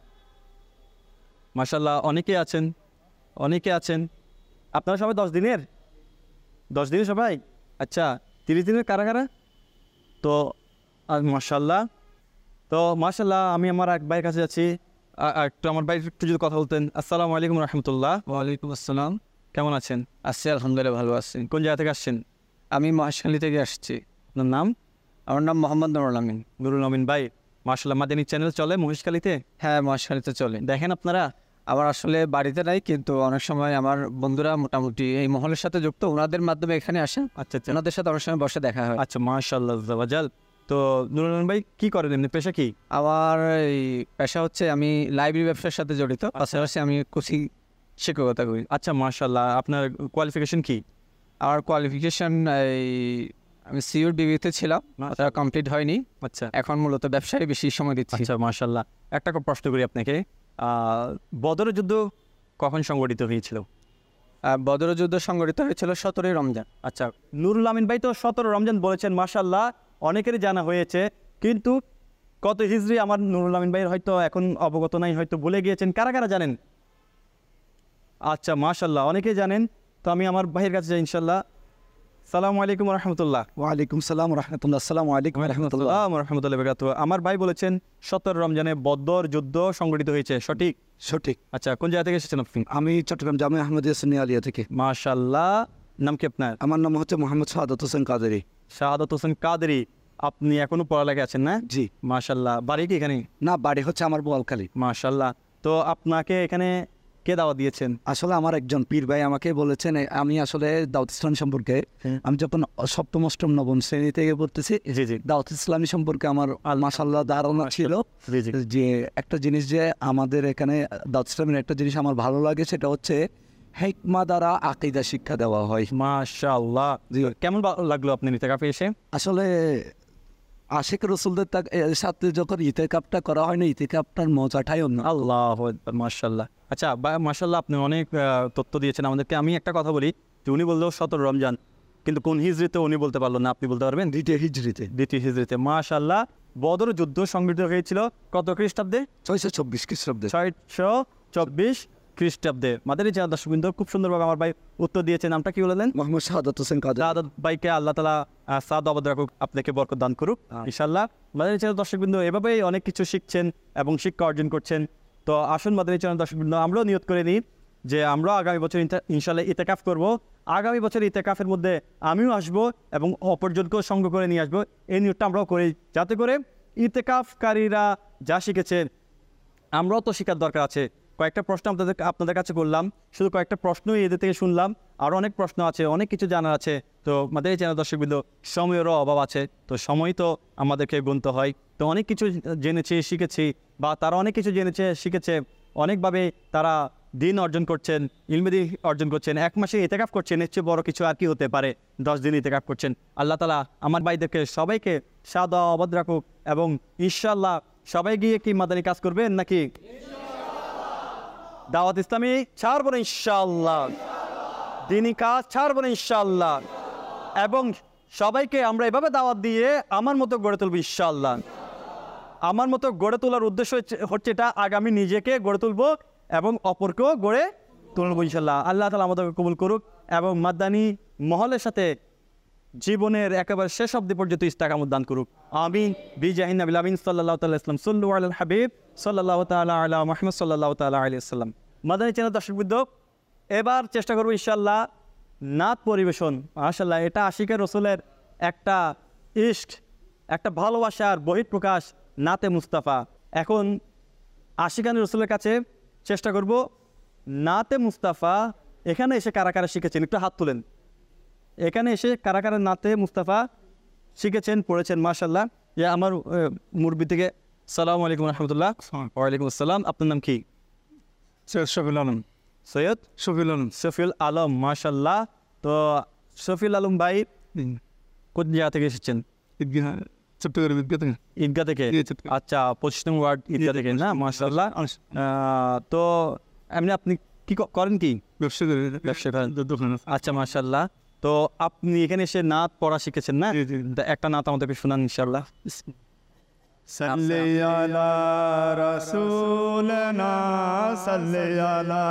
Speaker 2: মাশাআল্লাহ, অনেকে আছেন, অনেকে আছেন। আপনারা সবাই 10 দিনের? 10 দিনের সবাই? আচ্ছা, 30 দিনের কারা কারা? তো মাশাআল্লাহ। তো মাশাআল্লাহ, আমি আমার এক ভাইয়ের কাছে যাচ্ছি। একটু আমার ভাই একটু যদি কথা বলতেন। আসসালামু আলাইকুম রহমতুল্লাহ।
Speaker 3: ওয়ালাইকুম আসসালাম।
Speaker 2: কেমন আছেন?
Speaker 3: আসছি আলহামদুলিল্লাহ, ভালো আছি।
Speaker 2: কোন জায়গা থেকে আসছেন?
Speaker 3: আমি মহেশখালী থেকে আসছি।
Speaker 2: আপনার নাম?
Speaker 3: আমার নাম মোহাম্মদ নুরুল আমিন।
Speaker 2: নুরুল আমিন ভাই, মাশাআল্লাহ মাদানী চ্যানেল চলে মহেশখালীতে?
Speaker 3: হ্যাঁ, মহেশখালীতে চলে।
Speaker 2: দেখেন আপনারা?
Speaker 3: আমার আসলে বাড়িতে নাই, কিন্তু অনেক সময় আমার বন্ধুরা মোটামুটি এই মহলের সাথে যুক্ত, ওনাদের মাধ্যমে এখানে আসেন।
Speaker 2: আচ্ছা আচ্ছা,
Speaker 3: ওনাদের সাথে অনেক সময় বসে দেখা হয়।
Speaker 2: আচ্ছা মাশাআল্লাহ জাওয়াজাল। তো নুরুল আমিন ভাই কি করেন এমনি, পেশা কি?
Speaker 3: আমার এই পেশা হচ্ছে আমি লাইব্রেরি ব্যবসার সাথে জড়িত, পাশাপাশি আমি কোচিং শিক্ষকতা করি।
Speaker 2: আচ্ছা মাশাআল্লাহ। আপনার কোয়ালিফিকেশন কি?
Speaker 3: আমার কোয়ালিফিকেশন এই আমি সিইউর বিবিতে ছিলাম, ওটা কমপ্লিট হয়নি।
Speaker 2: আচ্ছা,
Speaker 3: এখন মূলত ব্যবসায় বেশি সময় দিচ্ছি।
Speaker 2: আচ্ছা মাশাআল্লাহ। একটা প্রশ্ন করি আপনাকে, বদরের যুদ্ধ কখন সংগঠিত হয়েছিল?
Speaker 3: বদর যুদ্ধ সংগঠিত হয়েছিল 17ই রমজান।
Speaker 2: আচ্ছা, নুরুল আমিন ভাই তো 17 রমজান বলেছেন, মাশাআল্লাহ অনেকেরই জানা হয়েছে, কিন্তু কত হিজরি আমার নুরুল আমিন ভাইয়ের হয়তো এখন অবগত নাই, হয়তো ভুলে গিয়েছেন। কারা কারা জানেন? আচ্ছা মাশাআল্লাহ, অনেকেই জানেন। তো আমি আমার ভাইয়ের কাছে যাই ইনশাআল্লাহ। সালামু আলাইকুম রহমতুল্লাহ।
Speaker 6: ওয়ালাইকুম সালাম রহমতুল্লাহ। আসসালামু আলাইকুম রহমতুল্লাহ।
Speaker 2: রহমতুল্লাহ বারাকাতুহু। আমার ভাই বলেছেন 17 রমজানে বদর যুদ্ধ সংগঠিত হয়েছে, সঠিক?
Speaker 6: সঠিক।
Speaker 2: আচ্ছা, কোন জায়গা থেকে এসেছেন আপনি?
Speaker 6: আমি চট্টগ্রাম জামিয়া আহমদিয়া সুন্নিয়া আলিয়া থেকে।
Speaker 2: মাশাআল্লাহ। নাম কি আপনার?
Speaker 6: আমার নাম হচ্ছে মোহাম্মদ শাহাদাত হোসেন কাদেরী।
Speaker 2: শাহাদাত হোসেন কাদেরী। আপনি এখনো পড়ালেখা আছেন না?
Speaker 6: জি।
Speaker 2: মাশাআল্লাহ। বাড়ি কি এখানে?
Speaker 6: না, বাড়ি হচ্ছে আমার বোয়ালখালী।
Speaker 2: মাশাআল্লাহ। তো আপনাকে এখানে কে দাওয়াত দিয়েছেন?
Speaker 6: আসলে আমার একজন পীর ভাই আমাকে বলেছেন, আমি আসলে দাউদ ইসলাম সম্পর্কে আমি যখন সপ্তম অষ্টম নবম শ্রেণী থেকে পড়তেছি,
Speaker 2: জি জি
Speaker 6: দাউদ ইসলামী সম্পর্কে আমার মাশাআল্লাহ ধারণা ছিল
Speaker 2: জি জি
Speaker 6: যে একটা জিনিস যে আমাদের এখানে দাউদ ইসলামের একটা জিনিস আমার ভালো লাগে, সেটা হচ্ছে হিকমা দ্বারা আকীদা শিক্ষা দেওয়া হয়।
Speaker 2: মাশাআল্লাহ। কেমন লাগলো আপনি ইতিকাফে এসে?
Speaker 6: আসলে আশিক রসুলদের সাথে যখন ইতিকাফটা করা হয় না, ইতিকাফটার মজাটাই অন্য।
Speaker 2: আল্লাহ মাশাআল্লাহ। আচ্ছা মাশাআল্লাহ, আপনি অনেক তথ্য দিয়েছেন আমাদেরকে। আমি একটা কথা বলি যে উনি বললো 17 রমজান, কিন্তু কোন হিজরিতে উনি বলতে পারলো না, আপনি বলতে পারবেন?
Speaker 6: দ্বিতীয় হিজরিতে।
Speaker 2: দ্বিতীয় হিজরিতে। মাশাআল্লাহ। বদর যুদ্ধ সংঘটিত হয়েছিল কত খ্রিস্টাব্দে?
Speaker 6: 624 খ্রিস্টাব্দে।
Speaker 2: 624 খ্রিস্টাব্দে। মাদানী চ্যানেল দর্শকবৃন্দ খুব সুন্দরভাবে আমার ভাই উত্তর দিয়েছে। নামটা কি বললেন?
Speaker 6: মোহাম্মদ শাহাদাত হোসেন কাদের।
Speaker 2: শাহাদাত ভাইকে আল্লাহ তাআলা সাদ আবাদ রাখুক, আপনাকে বরকত দান করুক ইনশাআল্লাহ। মাদানী চ্যানেল দর্শকবৃন্দ এভাবেই অনেক কিছু শিখছেন এবং শিক্ষা অর্জন করছেন। তো আসুন মাদানী চ্যানেল দর্শকবৃন্দ আমরাও নিয়ত করে নিই যে আমরা আগামী বছর ইনশাআল্লাহ ইতিকাফ করব। আগামী বছর ইতিকাফের মধ্যে আমিও আসবো এবং অপরজনকেও সঙ্গ করে নিয়ে আসবো। এই নিয়তটা আমরাও করি, যাতে করে ইতিকাফকারীরা যা শিখেছেন আমরাও তো শেখার দরকার আছে। কয়েকটা প্রশ্ন আপনাদের কাছে করলাম, শুধু কয়েকটা প্রশ্নই এদের থেকে শুনলাম, আরও অনেক প্রশ্ন আছে, অনেক কিছু জানার আছে। তো আমাদের এই চ্যানেল দর্শকবৃন্দ সময়েরও অভাব আছে, তো সময় তো আমাদেরকে গুনতে হয়। তো অনেক কিছু জেনেছি শিখেছি, বা তারা অনেক কিছু জেনেছে শিখেছে, অনেকভাবে তারা দিন অর্জন করছেন, ইলমেদি অর্জন করছেন, 1 মাসে ইতিকাফ করছেন। এর চেয়ে বড় কিছু আর কি হতে পারে? 10 দিন ইতিকাফ করছেন। আল্লাহ তাআলা আমার ভাইদেরকে সবাইকে সাদ আবাদ রাখুক, এবং ইনশাআল্লাহ সবাই গিয়ে কি মাদানী কাজ করবেন নাকি? দাওয়াত ইসলামী ছাড়বো না ইনশাআল্লাহ, দিনী কাজ ছাড়বো না ইনশাআল্লাহ, এবং সবাইকে আমরা এভাবে দাওয়াত দিয়ে আমার মতো গড়ে তুলবো ইনশাআল্লাহ। আমার মতো গড়ে তোলার উদ্দেশ্য হচ্ছে এটা, আগামী নিজেকে গড়ে তুলবো এবং অপরকেও গড়ে তুলবো ইনশাআল্লাহ। আল্লাহ তাআলা আমাদেরকে কবুল করুক এবং মাদানী মহলের সাথে জীবনের একেবারে শেষ অবধি পর্যন্ত ইস্তেকামত দান করুক। আমিন বিজাহিন নবিল আমিন সাল্লাল্লাহু তাআলা ইসলাম সাল্লু আলাল হাবিব সাল্লাল্লাহু তাআলা আলা মুহাম্মদ সাল্লাল্লাহু তাআলা আলাইহি ওয়াসাল্লাম। মাদানী চ্যানেল দর্শকবৃন্দ এবার চেষ্টা করবো ইনশাআল্লাহ নাত পরিবেশন। মাশাআল্লাহ, এটা আশিকের রসুলের একটা ইশক, একটা ভালোবাসার বহিঃপ্রকাশ, নাতে মুস্তাফা। এখন আশিকান রসুলের কাছে চেষ্টা করব নাতে মুস্তাফা এখানে এসে কারা কারা শিখেছেন, একটু হাত তুলেন। এখানে এসে কারা কারা নাতে মুস্তাফা শিখেছেন, পড়েছেন? মাশাআল্লাহ। আমার মুরব্বি থেকে সালামু আলাইকুম রহমতুল্লাহ। ওয়ালাইকুম আসসালাম। আপনার নাম কি?
Speaker 4: সৈয়দ শফিউল আলম।
Speaker 2: সৈয়দ
Speaker 4: শফিউল আলম।
Speaker 2: শফিউল আলম, মাশাআল্লাহ। তো শফিউল আলম ভাই কোন জায়গা থেকে এসেছেন?
Speaker 4: চট্টগ্রাম
Speaker 2: ঈদগাহ থেকে। আচ্ছা, 25 নং ওয়ার্ড ঈদগাহ থেকে না? মাশাআল্লাহ। তো এমনি আপনি কি করেন? কি
Speaker 4: ব্যবসা করেন?
Speaker 2: ব্যবসা করেন।
Speaker 4: দোকান।
Speaker 2: আচ্ছা, মাশাআল্লাহ। তো আপনি এখানে এসে নাত পড়া শিখেছেন না? একটা নাত আমাদেরকে শোনান ইনশাআল্লাহ।
Speaker 5: সাল্লি আলা রাসূলিনা সাল্লি আলা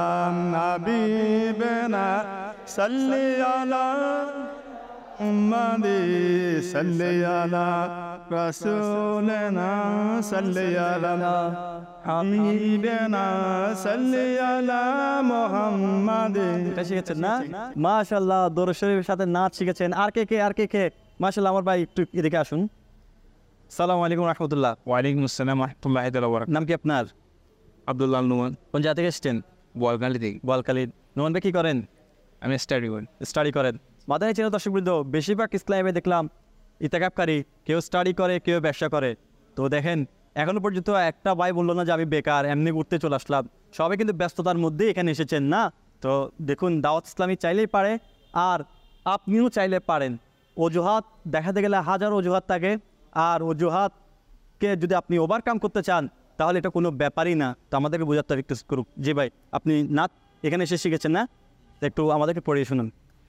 Speaker 5: হাবিবিনা সাল্লি আলা মুহাম্মাদি সাল্লি আলা রাসূলিনা সাল্লি আলা হাবিবিনা সাল্লি আলা মুহাম্মাদি।
Speaker 2: এটা শিখেছেন না? মাশাআল্লাহ, দরুদ শরীফের সাথে নাচ শিখেছেন। আর কে কে? মাশাআল্লাহ, আমার ভাই একটু এদিকে আসুন। সালামু আলাইকুম রহমতুল্লাহ।
Speaker 4: ওয়ালাইকুম আসসালাম রহমতুল্লাহ।
Speaker 2: নাম কি আপনার?
Speaker 4: আব্দুল্লাহ নোমান।
Speaker 2: কোন জায়গা থেকে এসেছেন?
Speaker 4: বোয়ালখালী থেকে।
Speaker 2: বোয়ালখালী। নোমান ভাই কি করেন?
Speaker 4: আমি
Speaker 2: স্টাডি করেন। মাদানী চ্যানেল দর্শকবৃন্দ বেশিরভাগ ইসলামে দেখলাম ইতিকাফকারী কেউ স্টাডি করে, কেউ ব্যবসা করে। তো দেখেন এখনো পর্যন্ত একটা ভাই বললো না যে আমি বেকার, এমনি ঘুরতে চলে আসলাম। সবাই কিন্তু ব্যস্ততার মধ্যে এখানে এসেছেন না? তো দেখুন, দাওয়াত ইসলামী চাইলেই পারে, আর আপনিও চাইলে পারেন। অজুহাত দেখাতে গেলে হাজার অজুহাত থাকে, আর অজুহাতকে যদি আপনি ওভারকাম করতে চান তাহলে এটা কোনো ব্যাপারই না। তো আমাদেরকে বোঝাতে একটু করুক। জি ভাই, আপনি নাত এখানে এসে শিখেছেন না? একটু আমাদেরকে পড়িয়ে শুনুন।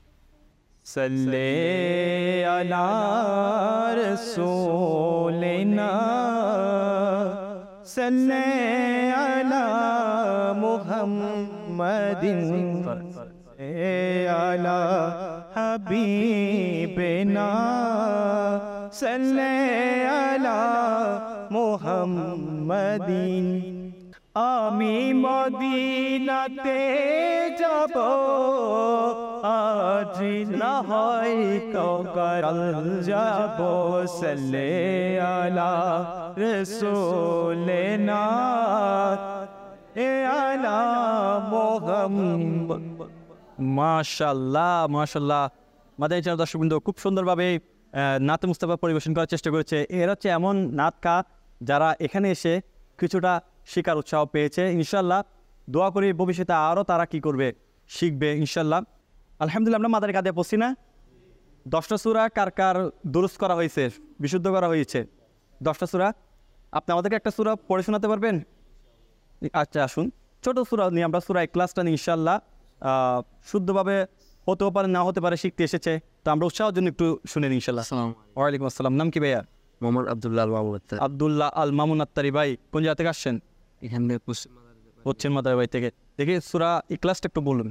Speaker 5: সাল্লি আলা রাসূলিনা সাল্লি আলা মুহাম্মাদিন আলা হাবিবিনা সাল্লি আলা মুহাম্মাদিন। আমি মদিনাতে যাব, আজ না হয় তো কাল যাব। সাল্লি আলা রাসূলিনা
Speaker 2: এ আলা মোহাম্মদ। মাশাআল্লাহ মাশাআল্লাহ। মাদানী চ্যানেল দর্শকবৃন্দ খুব সুন্দরভাবে নাতে মুস্তাফা পরিবেশন করার চেষ্টা করেছে। এরা হচ্ছে এমন নাতকা যারা এখানে এসে কিছুটা শিকার উৎসাহ পেয়েছে। ইনশাল্লাহ দোয়া করি ভবিষ্যতে আরও তারা কি করবে, শিখবে ইনশাল্লাহ। আলহামদুলিল্লাহ আমরা মাদানী কাঁধে পড়ছি না? 10টা সূরা কার কার দুরুস্ত করা হয়েছে, বিশুদ্ধ করা হয়েছে? 10টা সূরা। আপনি আমাদেরকে একটা সূরা পড়ে শোনাতে পারবেন? আচ্ছা আসুন, ছোট সূরা নিয়ে আমরা সূরা ইখলাসটা নিয়ে ইনশাল্লাহ শুদ্ধভাবে হতেও পারে না হতে পারে শিখতে এসেছে, তো আমরা উৎসাহের জন্য একটু শুনে নিই ইনশাল্লাহ। ওয়ালাইকুম আসসালাম। নাম কি ভাইয়া?
Speaker 3: মোহাম্মদ আব্দুল্লাহ আল মামুন।
Speaker 2: আব্দুল্লাহ আল মামুন আত্তারি ভাই, কোন জায়গা থেকে আসছেন?
Speaker 3: এখানে
Speaker 2: পশ্চিম মাদার বাড়ি থেকে। দেখি সূরা ইখলাসটা একটু বলুন।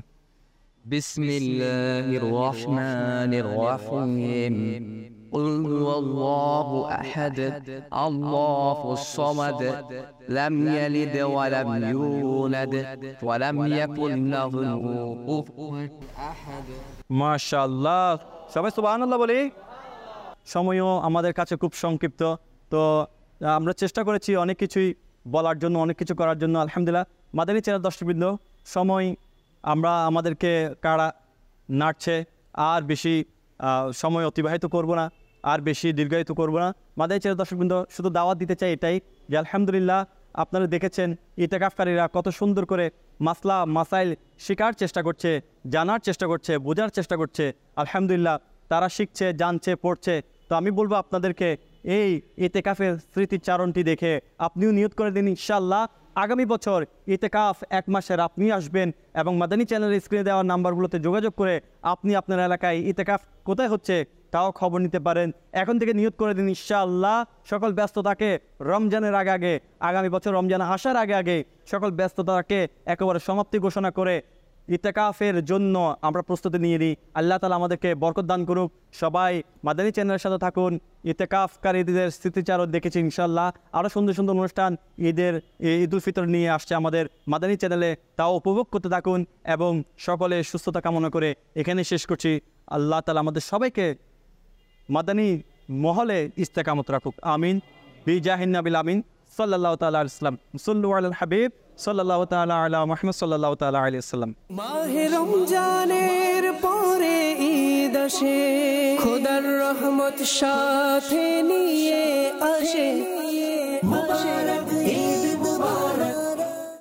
Speaker 3: বিসমিল্লাহির রহমানির রহিম। قل هو الله أحد الله الصمد لم يلد ولم يولد ولم يكن له كفوا أحد।
Speaker 2: মাশাআল্লাহ, সবাই সুবহানাল্লাহ বলি। সময়ও আমাদের কাছে খুব সংক্ষিপ্ত, তো আমরা চেষ্টা করেছি অনেক কিছুই বলার জন্য, অনেক কিছু করার জন্য। আলহামদুলিল্লাহ মাদানী চ্যানেল দর্শকবৃন্দ, সময় আমরা আমাদেরকে কারা নাড়ছে, আর বেশি সময় অতিবাহিত করব না, আর বেশি দীর্ঘায়িত করব না। মাদানী চ্যানেল দর্শকবৃন্দ শুধু দাওয়াত দিতে চাই এটাই যে আলহামদুলিল্লাহ আপনারা দেখেছেন ইতিকাফকারীরা কত সুন্দর করে মাসলা মাসাইল শেখার চেষ্টা করছে, জানার চেষ্টা করছে, বোঝার চেষ্টা করছে। আলহামদুলিল্লাহ তারা শিখছে, জানছে, পড়ছে। তো আমি বলবো আপনাদেরকে এই ইতিকাফের স্মৃতিচারণটি দেখে আপনিও নিয়ত করে দিন ইনশাআল্লাহ আগামী বছর ইতিকাফ 1 মাসের আপনি আসবেন, এবং মাদানী চ্যানেলের স্ক্রিনে দেওয়া নাম্বারগুলোতে যোগাযোগ করে আপনি আপনার এলাকায় ইতিকাফ কোথায় হচ্ছে তাও খবর নিতে পারেন। এখন থেকে নিয়ত করে দিন ইনশাআল্লাহ সকল ব্যস্ততাকে রমজানের আগে আগামী বছর রমজান আসার আগে সকল ব্যস্ততাকে একেবারে সমাপ্তি ঘোষণা করে ইতিকাফের জন্য আমরা প্রস্তুতি নিয়ে নিই। আল্লাহ তাআলা আমাদেরকে বরকত দান করুক। সবাই মাদানী চ্যানেলের সাথে থাকুন। ইতিকাফকারীদের স্মৃতিচারণ দেখেছি ইনশাআল্লাহ আরও সুন্দর সুন্দর অনুষ্ঠান ঈদ উল ফিতর নিয়ে আসছে আমাদের মাদানী চ্যানেলে, তাও উপভোগ করতে থাকুন এবং সকলে সুস্থতা কামনা করে এখানে শেষ করছি। আল্লাহ তাআলা আমাদের সবাইকে মাদানী মহলে ইস্তেকামত রাখুক, আমিন। বিজাহিন নাবিল আমিন সাল্লাল্লাহু তাআলা আলাইহি ওয়াসাল্লাম। সাল্লু আলাল হাবিব সাল্লাল্লাহু তাআলা আলা মুহাম্মদ সাল্লাল্লাহু তাআলা আলাইহি ওয়াসাল্লাম।
Speaker 1: মাহে রমজানের পরে ঈদ আসে, খোদার রহমত সাথে নিয়ে আসে। মুবারক